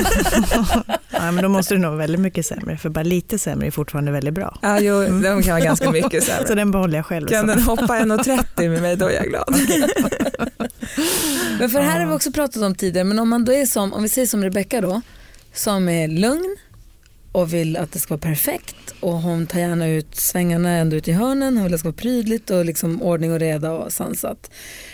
[SPEAKER 5] Ja, men då måste du nog väldigt mycket sämre, för bara lite sämre är fortfarande väldigt bra.
[SPEAKER 4] Ja, jo, de kan vara ganska mycket sämre.
[SPEAKER 5] Så den behåller jag själv.
[SPEAKER 4] Kan den hoppa 1,30 med mig, då är jag glad.
[SPEAKER 3] Men för här har vi också pratat om tidigare, men om man då är om vi säger som Rebecca då, som är lugn och vill att det ska vara perfekt, och hon tar gärna ut svängarna ända ut i hörnen, hon vill att det ska vara prydligt och liksom ordning och reda och sansat.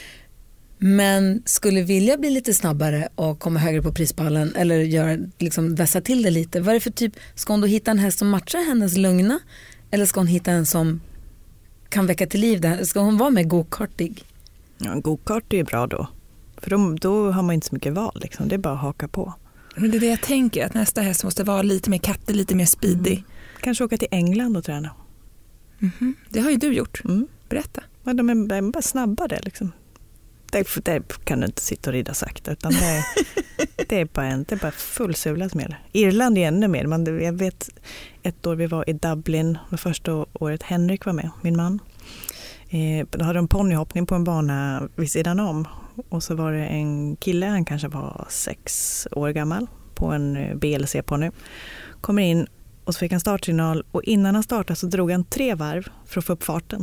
[SPEAKER 3] Men skulle vilja bli lite snabbare och komma högre på prispallen eller liksom vässa till det lite. Vad är det för typ? Ska hon då hitta en häst som matchar hennes lugna? Eller ska hon hitta en som kan väcka till liv det här? Ska hon vara med go-kartig?
[SPEAKER 5] Ja, go-kart är bra då. För då har man inte så mycket val. Liksom. Det är bara att haka på.
[SPEAKER 4] Men det är det jag tänker, att nästa häst måste vara lite mer kattig, lite mer speedy.
[SPEAKER 5] Kanske åka till England och träna.
[SPEAKER 4] Det har ju du gjort. Berätta.
[SPEAKER 5] Ja, de är bara snabbare liksom. Där kan du inte sitta och rida sakta, utan det är bara full sula som gäller. Irland är ännu mer. Jag vet ett år vi var i Dublin, det första året Henrik var med, min man. Då hade de ponnyhoppning på en bana vid sidan om. Och så var det en kille, han kanske var 6 år gammal, på en BLC-ponny. Kommer in och så fick han startsignal, och innan han startade så drog han 3 varv för att få upp farten.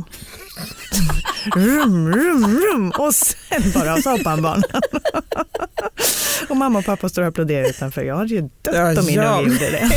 [SPEAKER 5] Rum, rum, rum. Och sen bara så hoppade han banan. Och mamma och pappa står och applåderar utanför. Jag hade ju dött om min unge gjorde det.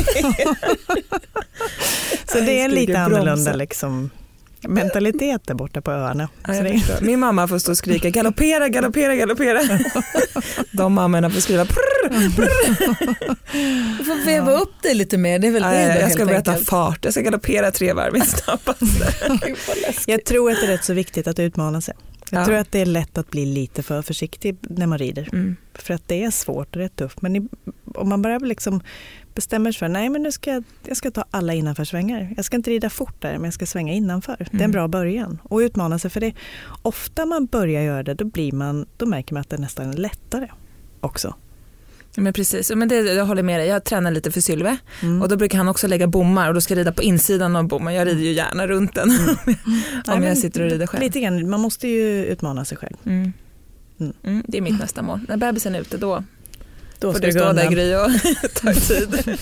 [SPEAKER 5] Så det är en lite annorlunda liksom mentalitet där borta på öarna.
[SPEAKER 4] Min mamma får stå och skrika galoppera, galoppera, galoppera. De mammorna får skriva prrr, prrr.
[SPEAKER 3] Du får veva upp det lite mer. Det är väl
[SPEAKER 4] jag ska berätta fart. Jag ska galoppera 3 varv snabbaste.
[SPEAKER 5] Jag tror att det är rätt så viktigt att utmana sig. Jag tror att det är lätt att bli lite för försiktig när man rider. För att det är svårt och rätt tufft. Men om man bara liksom bestämmer sig för nej, men jag ska ta alla innanför svängar. Jag ska inte rida fort där, men jag ska svänga innanför. Det är en bra början. Och utmana sig, för det ofta man börjar göra det, då märker man att det nästan är lättare också.
[SPEAKER 4] Men precis, men jag håller med dig. Jag tränar lite för Sylve och då brukar han också lägga bommar, och då ska jag rida på insidan av bommen. Jag rider ju gärna runt den om jag sitter och rider själv.
[SPEAKER 5] Lite grann, man måste ju utmana sig själv.
[SPEAKER 4] Det är mitt nästa mål. När bebisen är ute, då får
[SPEAKER 5] ska
[SPEAKER 4] du stå där, Gry, och ta tid.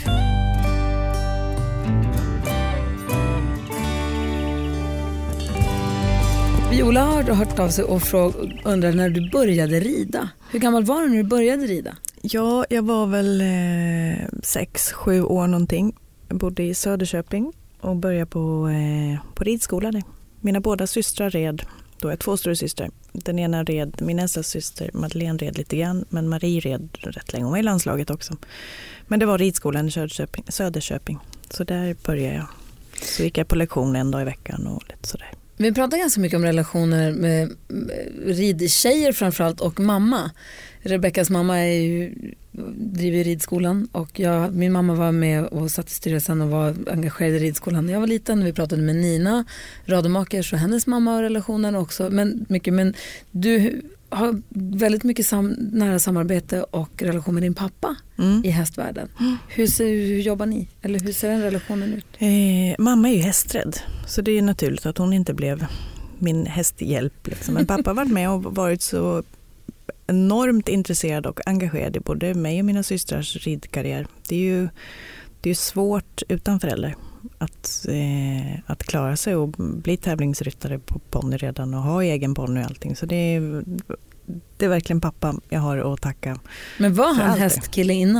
[SPEAKER 3] Viola har hört av sig och undrar när du började rida. Hur gammal var du när du började rida?
[SPEAKER 5] Ja, jag var väl 6-7 år någonting. Jag bodde i Söderköping och började på ridskola där. Mina båda systrar red. Då är 2 stora systrar. Den ena red, min äldsta syster Madeleine red lite grann, men Marie red rätt länge. Hon var i landslaget också. Men det var ridskolan i Söderköping. Så där började jag. Så gick jag på lektion en dag i veckan och lite sådär.
[SPEAKER 3] Vi pratar ganska mycket om relationer med ridtjejer framförallt och mamma. Rebeccas mamma driver ridskolan, och min mamma var med och satt i styrelsen och var engagerad i ridskolan när jag var liten. Vi pratade med Nina Rademacher och hennes mamma och relationen också. Men du har väldigt mycket nära samarbete och relation med din pappa i hästvärlden. Hur jobbar ni? Eller hur ser den relationen ut?
[SPEAKER 5] Mamma är ju hästrädd, så det är naturligt att hon inte blev min hästhjälp. Liksom. Men pappa har varit med och varit så enormt intresserad och engagerad i både mig och mina systrars ridkarriär. Det är ju svårt utan föräldrar att klara sig och bli tävlingsryttare på ponny redan och ha egen ponny och allting. Så det är verkligen pappa jag har att tacka.
[SPEAKER 3] Men var han hästkille innan?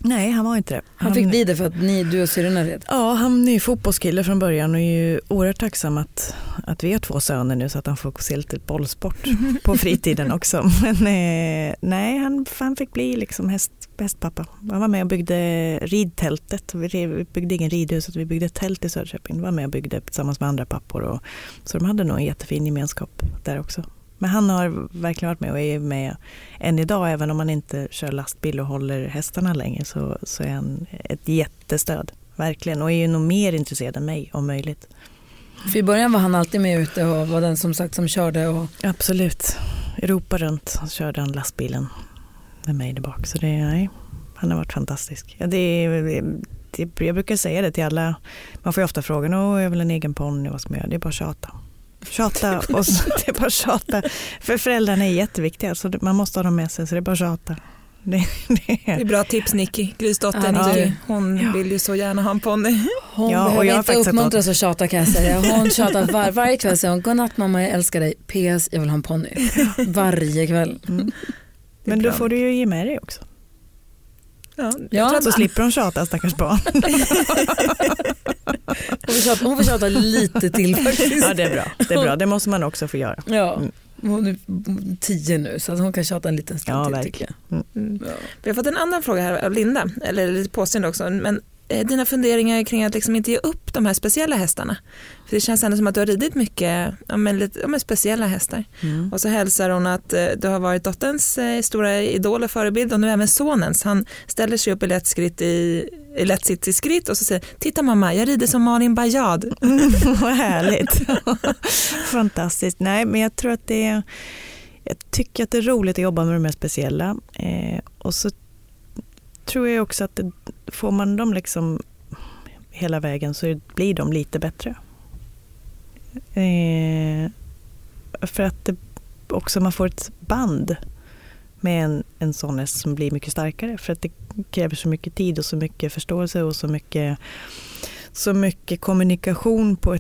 [SPEAKER 5] Nej, han var inte det.
[SPEAKER 3] Han fick bli det för att du och syrrorna red?
[SPEAKER 5] Ja, han är ju fotbollskille från början och är ju oerhört tacksam att vi har 2 söner nu så att han får se lite bollsport på fritiden också. Men nej, han fick bli liksom hästpappa. Han var med och byggde ridtältet. Vi byggde ingen ridhus, vi byggde ett tält i Söderköping. Han var med och byggde tillsammans med andra pappor. Så de hade nog en jättefin gemenskap där också. Men han har verkligen varit med och är med än idag, även om han inte kör lastbil och håller hästarna längre så är han ett jättestöd, verkligen. Och är ju nog mer intresserad än mig om möjligt.
[SPEAKER 3] För i början var han alltid med ute och var den som sagt som körde?
[SPEAKER 5] Absolut. Europa runt körde han lastbilen med mig där bak. Så han har varit fantastisk. Ja, jag brukar säga det till alla. Man får ju ofta frågan, jag vill en egen ponny, vad ska man göra? Det är bara tjata. Och så, det är bara tjata. För föräldrarna är jätteviktiga så man måste ha dem med sig, så det är bara tjata. Det
[SPEAKER 4] är bra tips, Nicky. Grisdottern, Nicky. Hon vill ju så gärna ha en ponny.
[SPEAKER 3] Hon behöver inte uppmuntras att tjata, kan jag säga. Hon tjatar varje kväll, säger hon, godnatt mamma, jag älskar dig. PS, jag vill ha en ponny. Varje kväll.
[SPEAKER 5] Men då får du ju ge med dig också.
[SPEAKER 3] Ja.
[SPEAKER 5] Så slipper hon tjata, stackars barn.
[SPEAKER 3] Hon får tjata lite till faktiskt.
[SPEAKER 5] Ja, det är bra. Det måste man också få göra.
[SPEAKER 3] Ja. Hon är 10 nu så att hon kan tjata en liten stund till, tycker jag.
[SPEAKER 4] Vi har fått en annan fråga här av Linda, eller lite påstående också, men dina funderingar kring att liksom inte ge upp de här speciella hästarna. För det känns ändå som att du har ridit mycket om speciella hästar. Och så hälsar hon att du har varit dotterns stora idol och förebild och nu även sonens. Han ställer sig upp i lättsitt i skritt och så säger, titta mamma, jag rider som Malin Bajad.
[SPEAKER 5] Vad härligt. Fantastiskt. Nej, men jag tror att jag tycker att det är roligt att jobba med de här speciella. Och så tror jag också att får man dem liksom hela vägen så blir de lite bättre. För att det också man får ett band med en sån häst som blir mycket starkare. För att det kräver så mycket tid och så mycket förståelse och så mycket kommunikation på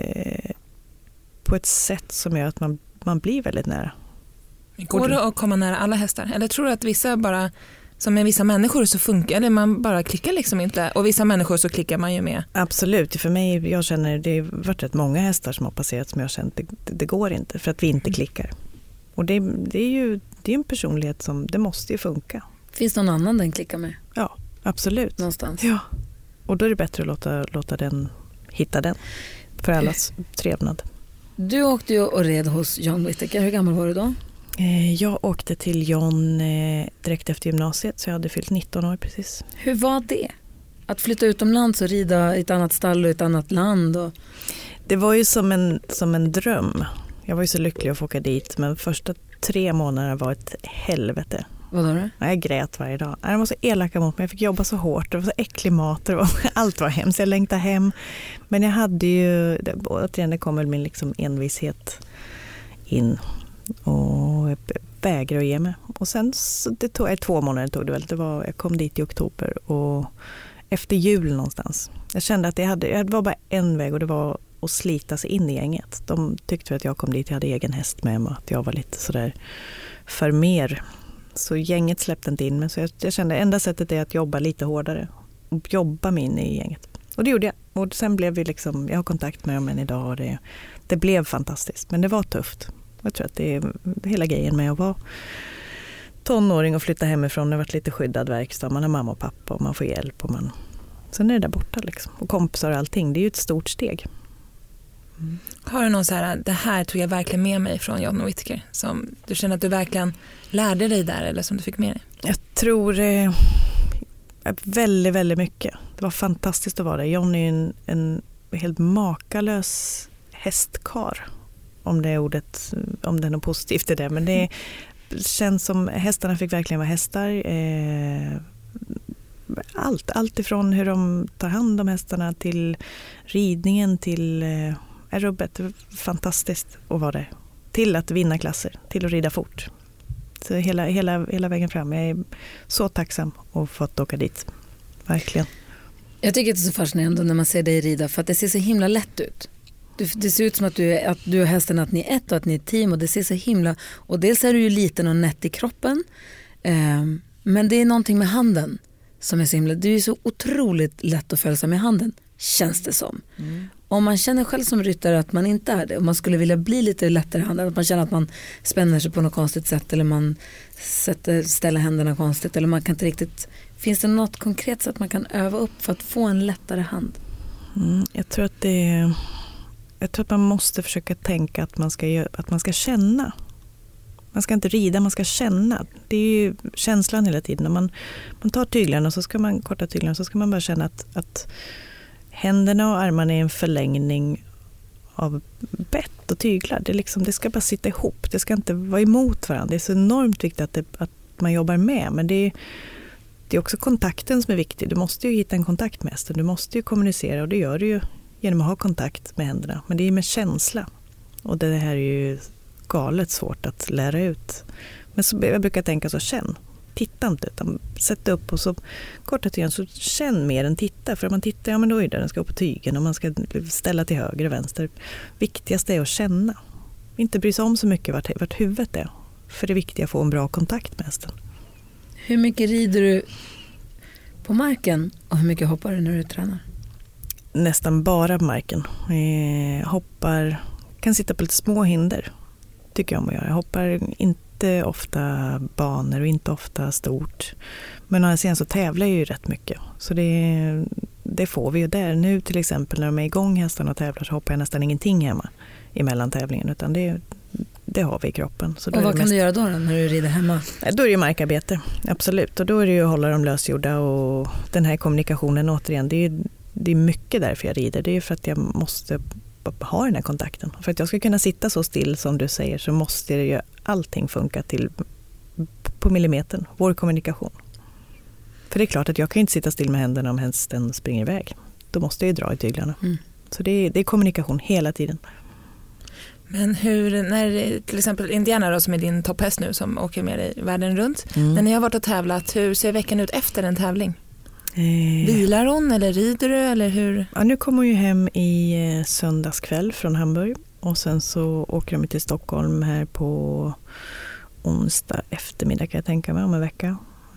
[SPEAKER 5] ett sätt som gör att man blir väldigt nära.
[SPEAKER 4] Går det att komma nära alla hästar? Eller tror du att vissa bara, som med vissa människor så funkar, eller man bara klickar liksom inte, och vissa människor så klickar man ju med?
[SPEAKER 5] Absolut, för mig, jag känner, det har varit rätt många hästar som har passerat som jag har känt, det går inte för att vi inte klickar. Och det är ju en personlighet som, det måste ju funka.
[SPEAKER 3] Finns det någon annan den klickar med?
[SPEAKER 5] Ja, absolut.
[SPEAKER 3] Någonstans?
[SPEAKER 5] Ja, och då är det bättre att låta den hitta den för allas trevnad.
[SPEAKER 3] Du åkte ju och red hos John Whittaker, hur gammal var du då?
[SPEAKER 5] Jag åkte till John direkt efter gymnasiet, så jag hade fyllt 19 år precis.
[SPEAKER 3] Hur var det? Att flytta utomlands och rida i ett annat stall och ett annat land?
[SPEAKER 5] Det var ju som en dröm. Jag var ju så lycklig att få åka dit, men första 3 månader var ett helvete.
[SPEAKER 3] Vad var det?
[SPEAKER 5] Jag grät varje dag. De var så elaka mot mig, jag fick jobba så hårt, det var så äcklig mat, allt var hemskt, jag längtade hem. Men jag hade ju, återigen det kom väl min liksom envishet in och vägrade att ge mig. Och sen så det tog 2 månader tog det väl. Jag kom dit i oktober och efter jul någonstans. Jag kände att det var bara en väg och det var att slita sig in i gänget. De tyckte att jag kom dit, jag hade egen häst med mig, att jag var lite sådär för mer. Så gänget släppte inte in mig. Så jag kände enda sättet är att jobba lite hårdare och jobba mig in i gänget. Och det gjorde jag. Och sen blev vi liksom, jag har kontakt med dem än idag och det blev fantastiskt. Men det var tufft. Jag tror att det är hela grejen med att vara tonåring och flytta hemifrån. Det har varit lite skyddad verkstad. Man har mamma och pappa och man får hjälp. Sen är det där borta liksom. Och kompisar och allting. Det är ju ett stort steg.
[SPEAKER 4] Har du någon så här, det här tog jag verkligen med mig från John Whittaker, som du känner att du verkligen lärde dig där, eller som du fick med dig?
[SPEAKER 5] Jag tror väldigt, väldigt mycket. Det var fantastiskt att vara där. John är en helt makalös hästkar. Om det är något positivt i det. Men det känns som hästarna fick verkligen vara hästar. Allt ifrån hur de tar hand om hästarna till ridningen till rubbet. Det var fantastiskt att vara där. Till att vinna klasser, till att rida fort. Så hela vägen fram. Jag är så tacksam att få åka dit. Verkligen.
[SPEAKER 3] Jag tycker att det är så fascinerande när man ser dig rida, för att det ser så himla lätt ut. Det ser ut som att du och hästen, att ni är ett och att ni är ett team, och det ser så himla, och dels är du ju liten och nätt i kroppen, men det är någonting med handen som är så himla, det är ju så otroligt lätt att följa med handen, känns det som. Om man känner själv som ryttare att man inte är det, och man skulle vilja bli lite lättare i handen, att man känner att man spänner sig på något konstigt sätt, eller man ställer händerna konstigt, eller man kan inte riktigt, finns det något konkret sätt man kan öva upp för att få en lättare hand?
[SPEAKER 5] Jag tror att man måste försöka tänka att man ska känna. Man ska inte rida, man ska känna. Det är ju känslan hela tiden. När man tar tyglarna, så ska man korta tyglarna, så ska man bara känna att händerna och armarna är en förlängning av bett och tyglar. Det ska bara sitta ihop. Det ska inte vara emot varandra. Det är så enormt viktigt att man jobbar med. Men det är också kontakten som är viktig. Du måste ju hitta en kontakt med hästen. Du måste ju kommunicera, och det gör du ju genom att ha kontakt med händerna. Men det är med känsla. Och det här är ju galet svårt att lära ut. Men så jag brukar tänka så, känn. Titta inte, utan sätt upp och så korta tygen, så känn mer än titta. För om man tittar, ja men då är det den ska upp på tygen och man ska ställa till höger och vänster. Viktigast är att känna. Inte bry sig om så mycket vart huvudet är. För det är viktigt att få en bra kontakt med hästen.
[SPEAKER 3] Hur mycket rider du på marken och hur mycket hoppar du när du tränar?
[SPEAKER 5] Nästan bara på marken. Hoppar, kan sitta på lite små hinder, tycker jag om att göra. Jag hoppar inte ofta banor och inte ofta stort. Men när sen så tävlar jag ju rätt mycket. Så det får vi ju där. Nu till exempel när de är igång hästarna och tävlar, så hoppar jag nästan ingenting hemma emellan tävlingen. Utan det har vi i kroppen. Så
[SPEAKER 3] och vad kan du göra då när du rider hemma?
[SPEAKER 5] Då är det ju markarbete, absolut. Och då är det ju att hålla dem lösgjorda, och den här kommunikationen återigen, det är mycket därför jag rider. Det är ju för att jag måste ha den här kontakten. För att jag ska kunna sitta så still som du säger, så måste det ju allting funka till på millimetern, vår kommunikation. För det är klart att jag kan inte sitta still med händerna om hästen springer iväg. Då måste jag ju dra i tyglarna. Så det är kommunikation hela tiden.
[SPEAKER 4] Men när till exempel Indiana då, som är din topphäst nu, som åker med dig världen runt. När ni har varit och tävlat, hur ser veckan ut efter en tävling? Vilar hon eller rider du, eller hur?
[SPEAKER 5] Ja, nu kommer hon ju hem i söndagskväll från Hamburg, och sen så åker de till Stockholm här på onsdag eftermiddag, kan jag tänka mig, om en vecka.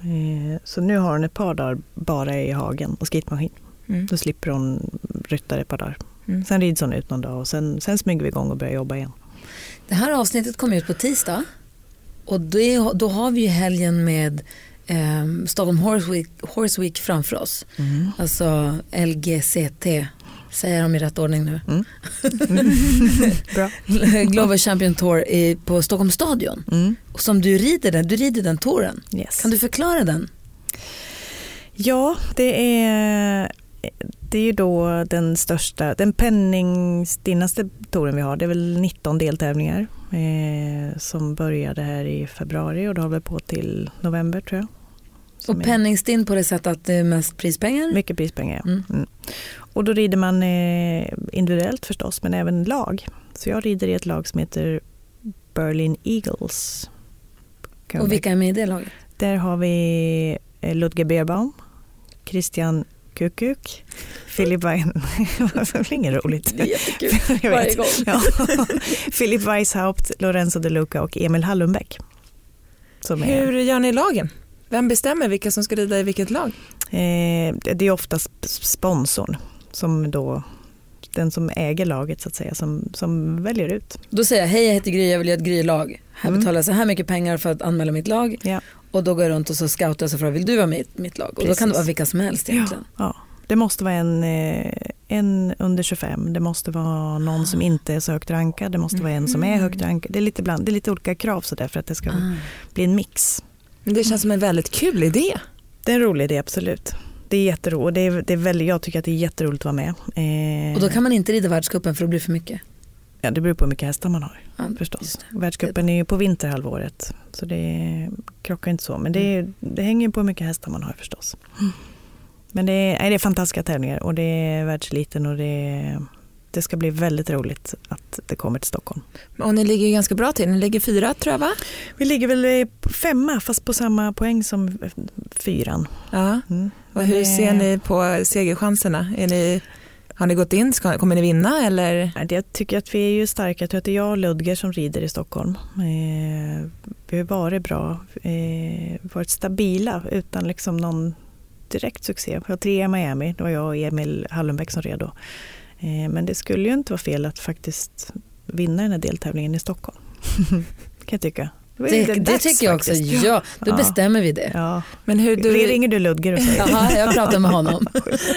[SPEAKER 5] Så nu har hon ett par dagar bara i hagen och skidmaskin. Då slipper hon rytta ett par dagar. Sen rids hon ut någon dag, och sen smyger vi igång och börjar jobba igen.
[SPEAKER 3] Det här avsnittet kommer ut på tisdag, och då har vi ju helgen med Stockholm Horse Week framför oss. Alltså LGCT, säger de i rätt ordning nu. Bra. Global Champion Tour på Stockholm stadion. Som du rider den touren.
[SPEAKER 5] Yes.
[SPEAKER 3] Kan du förklara den?
[SPEAKER 5] Ja, det är ju då den penningstinnaste touren vi har. Det är väl 19 deltävlingar som började här i februari, och då har vi på till november, tror jag.
[SPEAKER 3] Och penningstinn på det sättet att det är mest prispengar?
[SPEAKER 5] Mycket prispengar, ja. Och då rider man individuellt förstås, men även lag. Så jag rider i ett lag som heter Berlin Eagles.
[SPEAKER 3] Och vilka är med i det laget? Där
[SPEAKER 5] har vi Ludger Beerbaum, Christian Kukuk, Philip Wein. Det är inget roligt.
[SPEAKER 3] Det är jättekul varje gång.
[SPEAKER 5] Ja. Philip Weishaupt, Lorenzo De Luca och Emil Hallunbäck.
[SPEAKER 4] Hur gör ni lagen? Vem bestämmer vilka som ska rida i vilket lag?
[SPEAKER 5] Det är oftast sponsorn, som då den som äger laget så att säga, som väljer ut.
[SPEAKER 3] Då säger jag, hej, jag heter Gry, jag vill göra ett Gry-lag. Här betalar jag så här mycket pengar för att anmäla mitt lag. Ja. Och då går jag runt och så scoutar jag, så frågar, vill du vara med i mitt lag? Och precis. Då kan det vara vilka som helst egentligen.
[SPEAKER 5] Ja. Det måste vara en under 25. Det måste vara någon som inte är så högt rankad. Det måste vara en som är högt rankad. Det är lite olika krav så där, för att det ska bli en mix.
[SPEAKER 4] Men det känns som en väldigt kul idé.
[SPEAKER 5] Det är en rolig idé, absolut. Det är jätteroligt. Jag tycker att det är jätteroligt att vara med.
[SPEAKER 3] Och då kan man inte rida världscupen för det blir för mycket?
[SPEAKER 5] Ja, det beror på hur mycket hästar man har, förstås. Världscupen är ju på vinterhalvåret, så det krockar inte så. Men det hänger på hur mycket hästar man har, förstås. Men det är fantastiska tävlingar, och det är världseliten, och det ska bli väldigt roligt att det kommer till Stockholm.
[SPEAKER 4] Och ni ligger ganska bra till. Ni ligger 4, tror jag, va?
[SPEAKER 5] Vi ligger väl 5, fast på samma poäng som 4.
[SPEAKER 4] Ja. Och hur ser ni på segerchanserna? Har ni gått in? Kommer ni vinna? Eller?
[SPEAKER 5] Jag tycker att vi är ju starka. Jag tror att det är jag och Ludger som rider i Stockholm. Vi har varit bra. Varit stabila utan liksom någon direkt succé. Jag var 3 i Miami, det var jag och Emil Hallenbäck som redo. Men det skulle ju inte vara fel att faktiskt vinna den här deltävlingen i Stockholm. Kan jag tycka.
[SPEAKER 3] Det tycker jag också. Ja, då bestämmer vi det.
[SPEAKER 5] Ja.
[SPEAKER 4] Men hur
[SPEAKER 5] ringer du Ludger och säger?
[SPEAKER 3] Jaha, jag pratar med honom.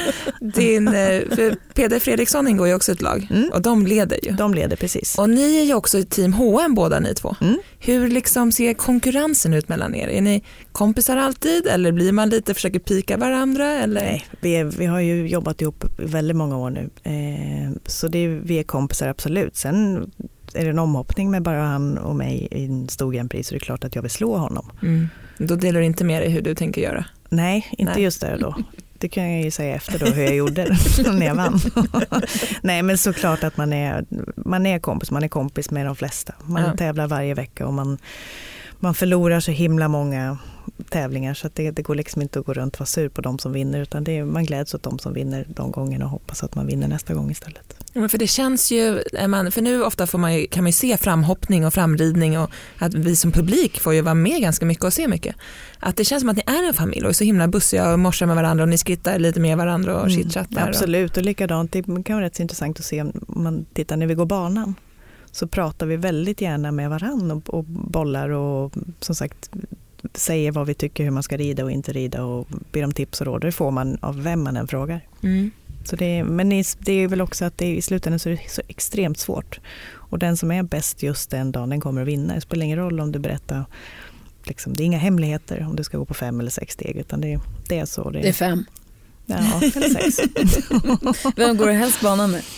[SPEAKER 4] Peder Fredriksson ingår ju också i ett lag och de leder ju.
[SPEAKER 5] De leder, precis.
[SPEAKER 4] Och ni är ju också i team H&M båda ni två. Hur liksom ser konkurrensen ut mellan er? Är ni kompisar alltid eller blir man lite försöker pika varandra? Eller?
[SPEAKER 5] Nej, vi har ju jobbat ihop väldigt många år nu. Så vi är kompisar absolut. Sen är det en omhoppning med bara han och mig i en stor Grand Prix så det är klart att jag vill slå honom.
[SPEAKER 4] Då delar du inte med dig hur du tänker göra?
[SPEAKER 5] Nej, inte just där då. Det kan jag ju säga efter då hur jag gjorde när jag vann. Nej, men såklart att man är kompis med de flesta. Man tävlar varje vecka och man förlorar så himla många tävlingar så att det går liksom inte att gå runt och vara sur på de som vinner utan man gläds åt de som vinner de gångerna och hoppas att man vinner nästa gång istället.
[SPEAKER 4] Ja, för det känns ju, för nu ofta kan man ju se framhoppning och framridning och att vi som publik får ju vara med ganska mycket och se mycket. Att det känns som att ni är en familj och är så himla bussiga och morsar med varandra och ni skrittar lite med varandra och chitchattar.
[SPEAKER 5] Absolut, och likadant. Det kan vara rätt så intressant att se om man tittar när vi går banan. Så pratar vi väldigt gärna med varandra och bollar och som sagt säger vad vi tycker hur man ska rida och inte rida och ber om tips och råd. Det får man av vem man än frågar. Så men det är väl också att i slutändan så är det så extremt svårt. Och den som är bäst just den dagen, den kommer att vinna. Det spelar ingen roll om du berättar, liksom, det är inga hemligheter om du ska gå på 5 eller 6 steg, utan det är så.
[SPEAKER 3] Det är 5.
[SPEAKER 5] Ja, eller 6.
[SPEAKER 3] Vem går du helst banan med?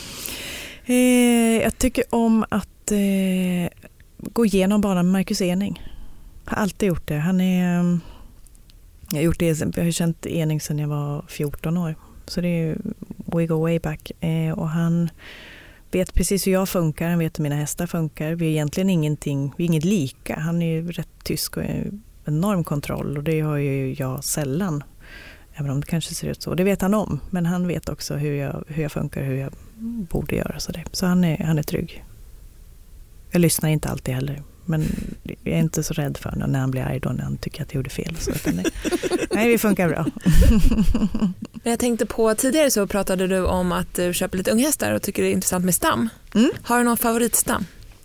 [SPEAKER 5] Jag tycker om att gå igenom banan med Marcus Ening. Jag har alltid gjort det. Jag har gjort det, jag har känt Ening sedan jag var 14 år. Så det är we go way back. Och han vet precis hur jag funkar, han vet hur mina hästar funkar. Vi är egentligen vi är inget lika. Han är ju rätt tysk och enorm kontroll och det har ju jag sällan. Även om det kanske ser ut så. Det vet han om, men han vet också hur jag funkar, hur jag borde göra. Så han är trygg. Jag lyssnar inte alltid heller. Men jag är inte så rädd för när han blir arg då när han tycker att jag gjorde fel. Så nej, vi funkar bra.
[SPEAKER 4] Jag tänkte på tidigare så pratade du om att du köper lite unghästar och tycker det är intressant med stam. Har du någon favoritstam?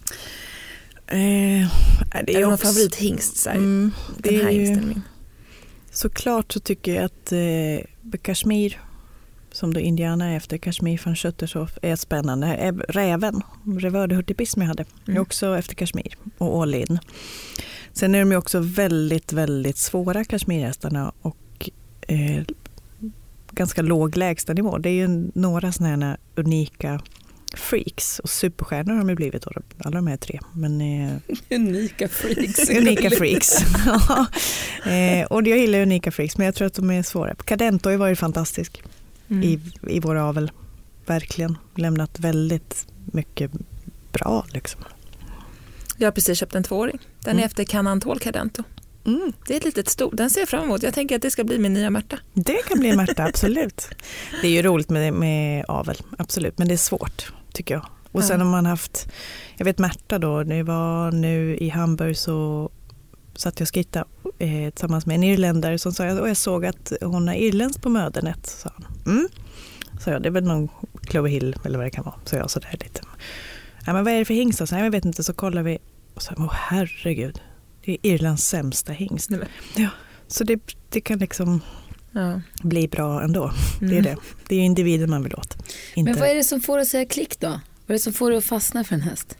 [SPEAKER 5] Det är
[SPEAKER 4] någon favorithingst? Den här hingsten min.
[SPEAKER 5] Såklart så tycker jag att Kashmir, som då Indiana är efter Kashmir från Schutter, är spännande. Räven, Revörde Hurtipiss som jag hade, är också efter Kashmir och All In. Sen är de ju också väldigt, väldigt svåra Kashmirhästarna och ganska låg lägsta nivå. Det är ju några sådana här unika freaks och superstjärnor har de ju blivit, alla de här 3. Men,
[SPEAKER 3] unika freaks.
[SPEAKER 5] Unika freaks. Och jag gillar unika freaks, men jag tror att de är svåra. Cadento har varit fantastisk i vår avel. Verkligen lämnat väldigt mycket bra liksom.
[SPEAKER 4] Jag har precis köpt en 2-åring. Den är efter Canantol Cadento. Det är ett litet stort. Den ser jag fram emot. Jag tänker att det ska bli min nya Märta.
[SPEAKER 5] Det kan bli en Märta, absolut. Det är ju roligt med avel, absolut. Men det är svårt, tycker jag. Och sen har man haft, jag vet Märta då, det var nu i Hamburg så satt jag och skritta tillsammans med en irländare som sa, och jag såg att hon har irländskt på mödernet, sa han. Så jag, det är väl någon Clover Hill eller vad det kan vara. Så jag sådär lite. Ja, men vad är det för hingst? Så jag vet inte, så kollar vi och så, herregud. Det är Irlands sämsta hingst. Ja, så det kan liksom bli bra ändå. Det är det. Det är individen man vill åt. Inte...
[SPEAKER 3] Men vad är det som får att säga klick då? Vad är det som får dig att fastna för en häst?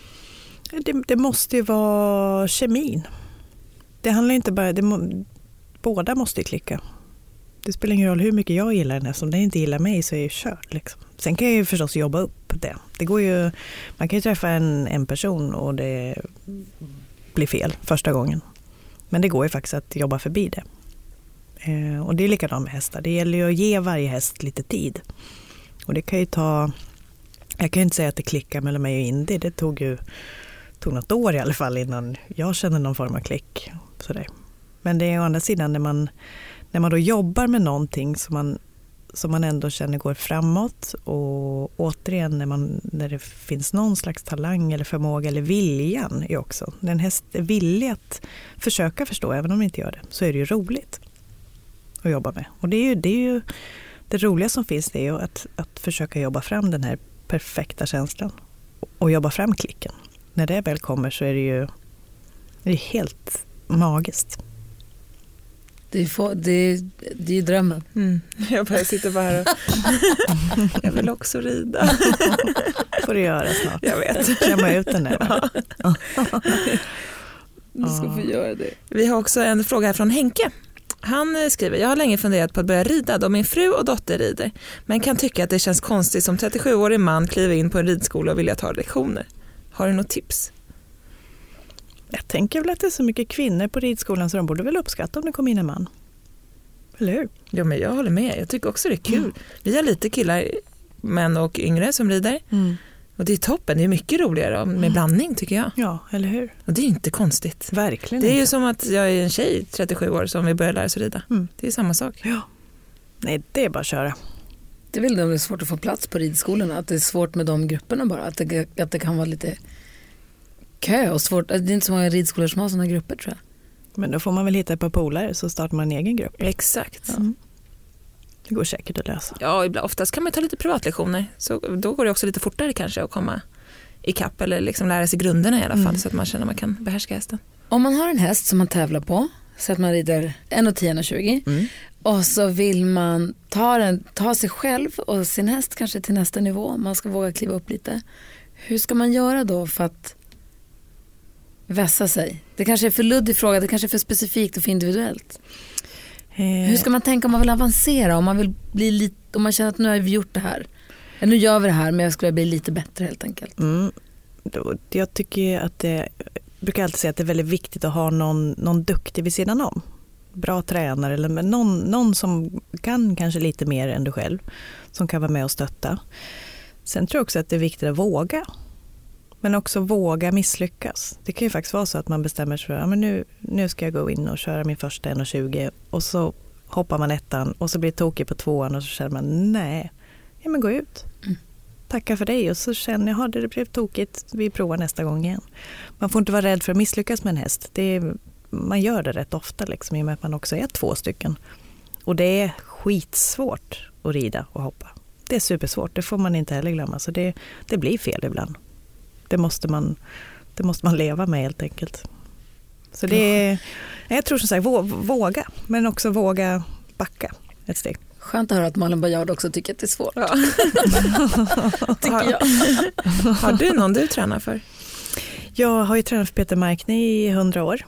[SPEAKER 5] Det måste ju vara kemin. Det handlar inte bara... båda måste ju klicka. Det spelar ingen roll hur mycket jag gillar den här. Om den inte gillar mig så är jag körd. Liksom. Sen kan jag ju förstås jobba upp det. Det går ju... Man kan ju träffa en person och det blir fel första gången. Men det går ju faktiskt att jobba förbi det. Och det är likadant med hästar. Det gäller ju att ge varje häst lite tid. Och det kan ju ta... Jag kan ju inte säga att det klickar mellan mig och Indy. Det tog något år i alla fall innan jag kände någon form av klick. Sådär. Men det är å andra sidan när man då jobbar med någonting som man ändå känner går framåt, och återigen när det finns någon slags talang eller förmåga eller viljan är också. När en häst är villig att försöka förstå, även om den inte gör det, så är det ju roligt. att jobba med. Och det är ju det roliga som finns, det är ju att försöka jobba fram den här perfekta känslan och jobba fram klicken. När det väl kommer så är det är helt magiskt.
[SPEAKER 3] Det är ju drömmen.
[SPEAKER 4] Jag sitter bara här och jag vill också rida.
[SPEAKER 5] Får du göra snart.
[SPEAKER 4] Jag vet.
[SPEAKER 5] Klämma ut den där.
[SPEAKER 3] Du ska få göra det.
[SPEAKER 4] Vi har också en fråga här från Henke. Han skriver, jag har länge funderat på att börja rida då min fru och dotter rider. Men kan tycka att det känns konstigt som 37-årig man kliver in på en ridskola och vill ta lektioner. Har du något tips?
[SPEAKER 5] Jag tänker väl att det är så mycket kvinnor på ridskolan så de borde väl uppskatta om det kom in en man. Eller hur?
[SPEAKER 4] Ja, men jag håller med. Jag tycker också det är kul. Vi har lite killar, män och yngre som rider. Och det är toppen. Det är mycket roligare med blandning tycker jag.
[SPEAKER 5] Ja, eller hur?
[SPEAKER 4] Och det är inte konstigt.
[SPEAKER 5] Verkligen
[SPEAKER 4] Det är
[SPEAKER 5] inte.
[SPEAKER 4] ju som att jag är en tjej, 37 år, som vill börja lära sig rida. Det är samma sak.
[SPEAKER 5] Ja. Nej, det är bara att köra.
[SPEAKER 3] Det är väl det är svårt att få plats på ridskolorna. Att det är svårt med de grupperna bara. Att det kan vara lite kö och svårt. Det är inte så många ridskolor som har sådana grupper tror jag.
[SPEAKER 5] Men då får man väl hitta ett par polare så startar man en egen grupp.
[SPEAKER 4] Exakt.
[SPEAKER 5] Ja. Det går säkert att lösa.
[SPEAKER 4] Ja, oftast kan man ta lite privatlektioner. Så då går det också lite fortare kanske att komma i kapp eller liksom lära sig grunderna i alla fall så att man känner att man kan behärska hästen.
[SPEAKER 3] Om man har en häst som man tävlar på så att man rider 1,10-1,20 och så vill man ta sig själv och sin häst kanske till nästa nivå. Man ska våga kliva upp lite. Hur ska man göra då för att vässa sig? Det kanske är för luddig fråga, det kanske är för specifikt och för individuellt. Hur ska man tänka om man vill avancera, om man vill bli lite, om man känner att nu har vi gjort det här. Nu gör vi det här men jag skulle bli lite bättre helt enkelt.
[SPEAKER 5] Jag tycker att jag brukar alltid säga att det är väldigt viktigt att ha någon duktig vid sidan om. Bra tränare eller någon som kan kanske lite mer än du själv. Som kan vara med och stötta. Sen tror jag också att det är viktigt att våga. Men också våga misslyckas. Det kan ju faktiskt vara så att man bestämmer sig för att nu ska jag gå in och köra min första 1,20 och så hoppar man ettan och så blir det tokig på tvåan och så känner man nej, men gå ut. Tacka för dig och så känner jag, det blev tokigt, vi provar nästa gång igen. Man får inte vara rädd för att misslyckas med en häst. Man gör det rätt ofta liksom, i och med att man också är 2 stycken. Och det är skitsvårt att rida och hoppa. Det är supersvårt, det får man inte heller glömma. Så det blir fel ibland. Det måste man leva med helt enkelt. Så jag tror som sagt våga, men också våga backa ett steg.
[SPEAKER 3] Skönt att höra att Malin Bajard också tycker att det är svårt.
[SPEAKER 4] Ja.
[SPEAKER 3] Tycker jag.
[SPEAKER 4] Har du någon du tränar för?
[SPEAKER 5] Jag har ju tränat för Peter Markne i 100 år.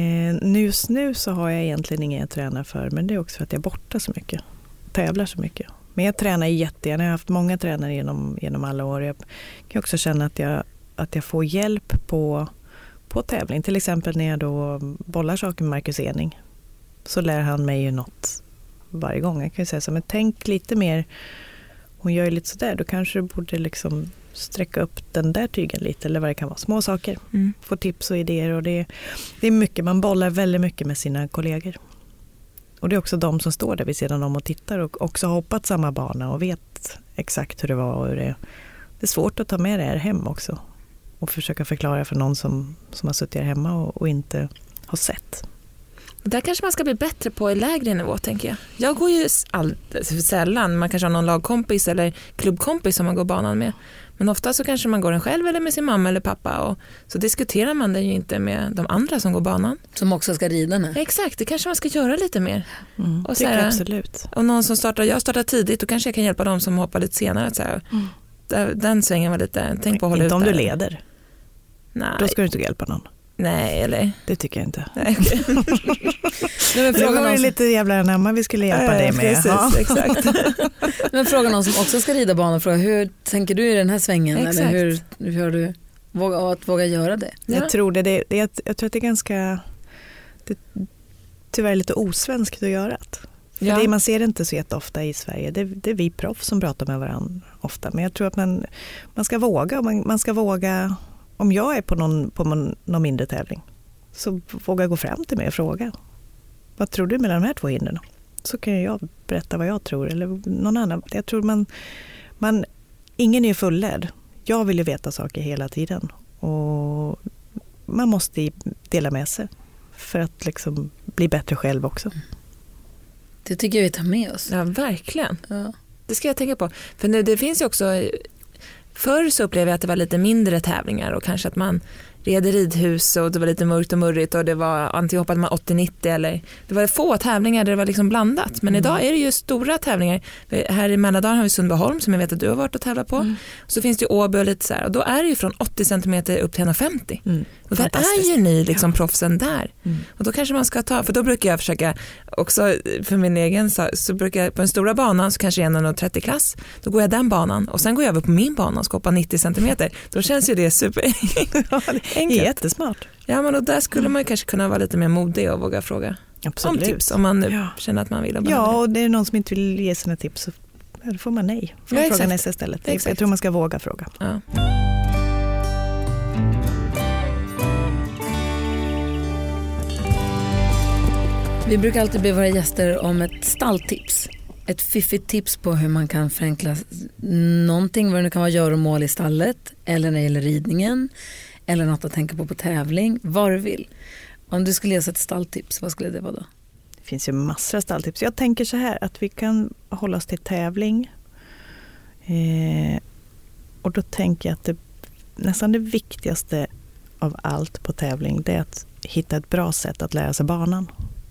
[SPEAKER 5] Nu så har jag egentligen ingen jag tränar för, men det är också för att jag är borta så mycket. Tävlar så mycket. Men jag tränar jättegärna. Jag har haft många tränare genom alla år. Jag kan också känna att jag får hjälp på tävling. Till exempel när jag då bollar saker med Marcus Ening. Så lär han mig ju något varje gång. Jag kan ju säga så, men tänk lite mer. Hon gör ju lite sådär. Då kanske du borde liksom sträcka upp den där tygen lite. Eller vad det kan vara. Små saker. Få tips och idéer. Och det är mycket. Man bollar väldigt mycket med sina kollegor. Och det är också de som står där vid sidan om och tittar och också har hoppat samma bana och vet exakt hur det var och hur det är svårt att ta med det här hem också och försöka förklara för någon som har suttit här hemma och inte har sett.
[SPEAKER 4] Där kanske man ska bli bättre på i lägre nivå, tänker jag. Jag går ju sällan, man kanske har någon lagkompis eller klubbkompis som man går banan med. Men ofta så kanske man går den själv eller med sin mamma eller pappa och så diskuterar man det ju inte med de andra som går banan.
[SPEAKER 3] Som också ska rida nu.
[SPEAKER 4] Exakt, det kanske man ska göra lite mer. Och
[SPEAKER 5] det är absolut.
[SPEAKER 4] Och någon som jag startar tidigt, då kanske jag kan hjälpa dem som hoppar lite senare. Att säga, den svängen var lite, tänk på att hålla
[SPEAKER 5] inte
[SPEAKER 4] ut
[SPEAKER 5] om
[SPEAKER 4] där.
[SPEAKER 5] Du leder.
[SPEAKER 4] Nej.
[SPEAKER 5] Då ska du inte hjälpa någon.
[SPEAKER 4] Nej, eller?
[SPEAKER 5] Det tycker jag inte.
[SPEAKER 4] Nej, okay.
[SPEAKER 5] Det var ju lite jävla anamma vi skulle hjälpa dig med.
[SPEAKER 4] Precis, ja. Exakt.
[SPEAKER 3] Men fråga någon som också ska rida banan. Fråga, hur tänker du i den här svängen?
[SPEAKER 4] Exakt.
[SPEAKER 3] Eller hur har du våga göra det?
[SPEAKER 5] Ja. Jag tror att det är ganska tyvärr lite osvenskt att göra det. För man ser det inte så jätteofta i Sverige. Det är vi proffs som pratar med varandra ofta. Men jag tror att man ska våga. Man ska våga. Om jag är på någon mindre tävling så våga gå fram till mig och fråga. Vad tror du med de här 2 hindren? Så kan jag berätta vad jag tror. Eller någon annan. Jag tror ingen är fullärd. Jag vill ju veta saker hela tiden. Och man måste dela med sig. För att liksom bli bättre själv också.
[SPEAKER 3] Det tycker jag vi tar med oss.
[SPEAKER 4] Ja, verkligen.
[SPEAKER 3] Ja.
[SPEAKER 4] Det ska jag tänka på. För nu, det finns ju också... Förr så upplevde jag att det var lite mindre tävlingar och kanske att man red ridhus och det var lite mörkt och murrigt och det var antingen hoppade man 80-90 eller det var få tävlingar där det var liksom blandat. Men idag är det ju stora tävlingar. Här i Mälardalen har vi Sundbyholm som jag vet att du har varit och tävlat på. Och så finns det ju Åby och lite så här. Och då är det ju från 80 cm upp till 1,50. Och där är ju ni liksom proffsen där. Och då kanske man ska ta, för då brukar jag försöka också för min egen så brukar jag på den stora banan så kanske jag är 1,30 klass. Då går jag den banan och sen går jag över på min bana och ska hoppa 90 cm. Då känns ju det super enkelt.
[SPEAKER 5] Jättesmart.
[SPEAKER 4] Ja, men då där skulle man ju kanske kunna vara lite mer modig och våga fråga om tips om man nu känner att man vill.
[SPEAKER 5] Ja, och det är någon som inte vill ge sina tips så då får man nej. Får man fråga nästa istället. Exakt. Jag tror man ska våga fråga.
[SPEAKER 4] Ja.
[SPEAKER 3] Vi brukar alltid be våra gäster om ett stalltips. Ett fiffigt tips på hur man kan förenkla någonting, vad det nu kan vara göromål i stallet eller när det gäller ridningen eller något att tänka på tävling, vad du vill. Om du skulle ge oss ett stalltips, vad skulle det vara då?
[SPEAKER 5] Det finns ju massor av stalltips. Jag tänker så här att vi kan hålla oss till tävling. Och då tänker jag att nästan det viktigaste av allt på tävling det är att hitta ett bra sätt att lära sig banan.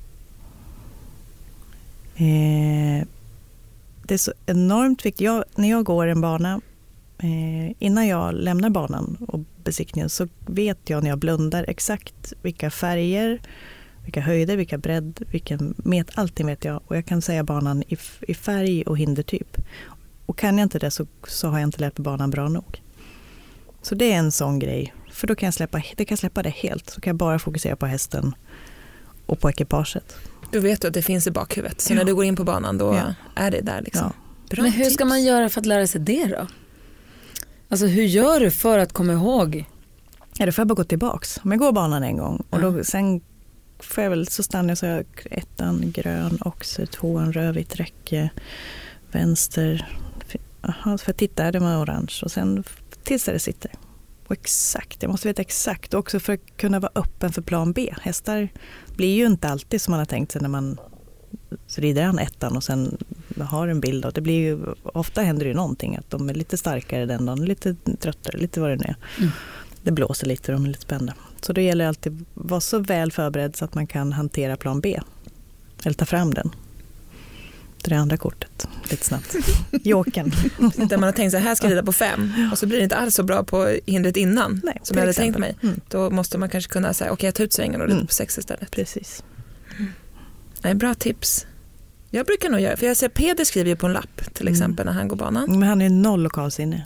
[SPEAKER 5] Det är så enormt viktigt. När jag går en bana, innan jag lämnar banan och besiktningen så vet jag när jag blundar exakt vilka färger, vilka höjder, vilka bredd, allting vet jag. Och jag kan säga banan i färg och hindertyp. Och kan jag inte det så har jag inte lärt banan bra nog. Så det är en sån grej. För då kan jag släppa det helt. Så kan jag bara fokusera på hästen och på ekipaget.
[SPEAKER 4] Du vet att det finns i bakhuvudet. Så när du går in på banan då är det där liksom.
[SPEAKER 3] Ja. Men hur ska man göra för att lära sig det då? Alltså hur gör du för att komma ihåg?
[SPEAKER 5] Ja, då får jag bara gå tillbaks. Om jag går banan en gång och då, sen får jag väl så stannar jag så jag 1:an grön, oxer, 2:an rödvitt räcke, vänster. Jaha, för titta det var orange och sen tills det sitter. Och exakt, jag måste veta exakt också för att kunna vara öppen för plan B. Hästar blir ju inte alltid som man har tänkt sig när man rider an 1:an och sen har en bild av. Det blir ju, ofta händer det ju någonting att de är lite starkare den dagen, lite tröttare, lite vad det nu är. Det blåser lite och de är lite spända. Så då gäller det alltid att vara så väl förberedd så att man kan hantera plan B. Eller ta fram den. Det andra kortet, lite snabbt. Jokern.
[SPEAKER 4] Där man har tänkt sig här ska jag rida på 5 och så blir det inte alls så bra på hindret innan.
[SPEAKER 5] Nej,
[SPEAKER 4] som jag hade tänkt mig. Då måste man kanske kunna säga okej, jag tar ut svängen och rider på 6 istället.
[SPEAKER 5] Precis.
[SPEAKER 4] Nej, bra tips. Jag brukar nog göra, för jag ser Peder skriver ju på en lapp till exempel när han går banan.
[SPEAKER 5] Men han är 0 lokalsinne.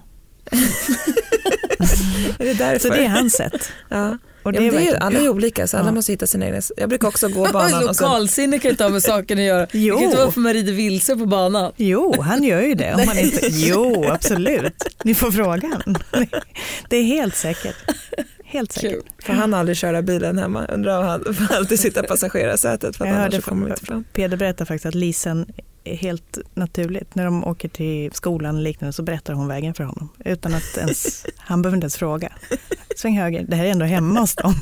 [SPEAKER 4] Är det därför?
[SPEAKER 5] Så det är hans sätt.
[SPEAKER 4] Ja.
[SPEAKER 5] Och
[SPEAKER 4] det är alla är olika så alla måste hitta sina egna. Jag brukar också gå banan.
[SPEAKER 3] Lokalsinne kan ju ta med saken att göra.
[SPEAKER 5] Jo.
[SPEAKER 3] Det kan inte vara för man rider vilse på banan.
[SPEAKER 5] Jo, han gör ju det. Om han inte... Jo, absolut. Ni får frågan. Det är helt säkert. Helt säkert.
[SPEAKER 4] För han aldrig köra bilen hemma. Undrar om han får alltid sitta passagerarsätet. För att
[SPEAKER 5] jag hörde Peder berättar faktiskt att Lisen är helt naturligt. När de åker till skolan och liknande så berättar hon vägen för honom. Utan att ens, han behöver inte ens fråga. Sväng höger, det här är ändå hemma hos dem.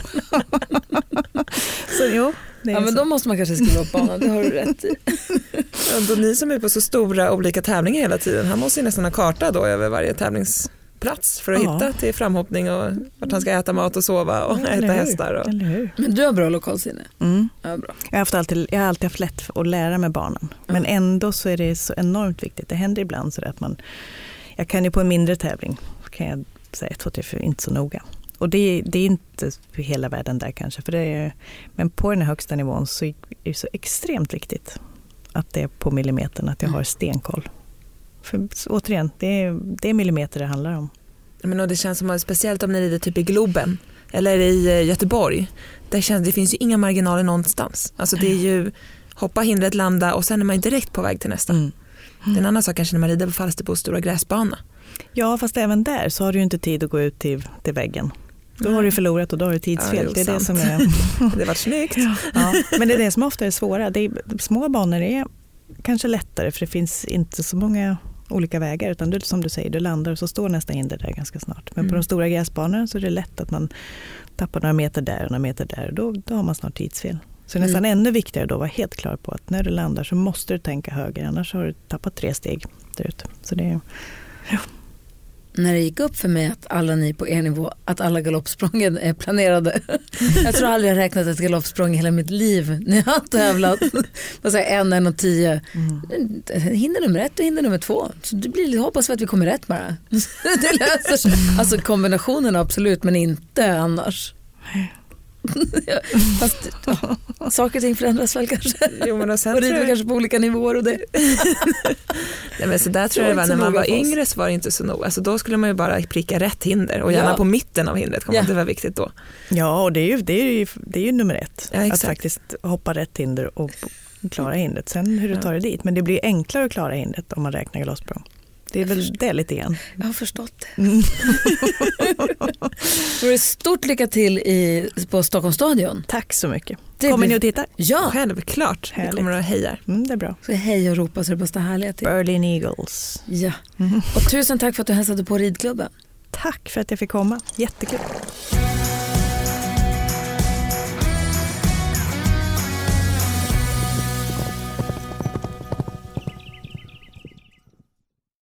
[SPEAKER 5] Så jo.
[SPEAKER 3] Ja, men då måste man kanske skriva upp banan, det har du rätt i.
[SPEAKER 4] Då ni som är på så stora olika tävlingar hela tiden, han måste ju nästan ha karta då över varje tävlingsplats för att hitta till framhoppning och vart han ska äta mat och sova och äta hästar. Och...
[SPEAKER 3] Men du har bra lokalsinne. Ja, bra.
[SPEAKER 5] Jag har alltid haft lätt att lära mig banan. Men ändå så är det så enormt viktigt. Det händer ibland så att jag kan ju på en mindre tävling kan jag säga 1, 2, 3, 4, inte så noga. Och det är inte för hela världen där kanske. Men på den här högsta nivån så är det så extremt viktigt att det är på millimetern, att jag har stenkoll. För återigen, det är millimeter det handlar om.
[SPEAKER 4] Men och det känns som att speciellt om ni rider typ i Globen eller i Göteborg. Det finns ju inga marginaler någonstans. Alltså det är ju hoppa, hindret, landa och sen är man direkt på väg till nästa. Det är en annan sak kanske när man rider på Falsterbo stora gräsbana.
[SPEAKER 5] Ja, fast även där så har du ju inte tid att gå ut till väggen. Då har du förlorat och då har du tidsfel.
[SPEAKER 4] Ja,
[SPEAKER 5] det är det som är...
[SPEAKER 4] Det var snyggt.
[SPEAKER 5] Ja, men det är det som ofta är svåra. Små banor är kanske lättare för det finns inte så många olika vägar. Utan som du säger, du landar och så står nästa hinder där ganska snart. Men på de stora gräsbanorna så är det lätt att man tappar några meter där och några meter där. Då har man snart tidsfel. Så nästan ännu viktigare då var helt klar på att när du landar så måste du tänka höger, annars har du tappat 3 steg där ute. Så det är... Ja.
[SPEAKER 3] När det gick upp för mig att alla ni på er nivå, att alla galoppsprången är planerade. Jag tror aldrig jag räknat ett galoppsprång i hela mitt liv när jag har tävlat. Vad säger 1 och 10. Hinder nummer 1 och hinder nummer 2. Så det blir, hoppas vi att vi kommer rätt bara. Det löser sig. Alltså kombinationen absolut, men inte annars. Fast saker och ting förändras väl kanske.
[SPEAKER 4] Jo, men och sen
[SPEAKER 3] och det är kanske på olika nivåer och det.
[SPEAKER 4] Nej, men så där tror jag det var när man var yngre, så var det inte så noga. Alltså då skulle man ju bara pricka rätt hinder och gärna på mitten av hindret. Det var viktigt då.
[SPEAKER 5] Ja, och det är ju nummer 1.
[SPEAKER 4] Ja,
[SPEAKER 5] att faktiskt hoppa rätt hinder och klara hindret. Sen hur du tar det dit. Men det blir enklare att klara hindret om man räknar galoppsprång. Det är väl det lite grann.
[SPEAKER 3] Jag har förstått det. Stort lycka till på Stockholms stadion.
[SPEAKER 5] Tack så mycket. Kommer ni och tittar?
[SPEAKER 3] Ja,
[SPEAKER 4] självklart. Vi kommer att heja.
[SPEAKER 5] Det är bra.
[SPEAKER 3] Så hej och ropa så det bästa härliga till.
[SPEAKER 5] Berlin Eagles.
[SPEAKER 3] Ja. Och tusen tack för att du hälsade på ridklubben.
[SPEAKER 5] Tack för att jag fick komma. Jättekul.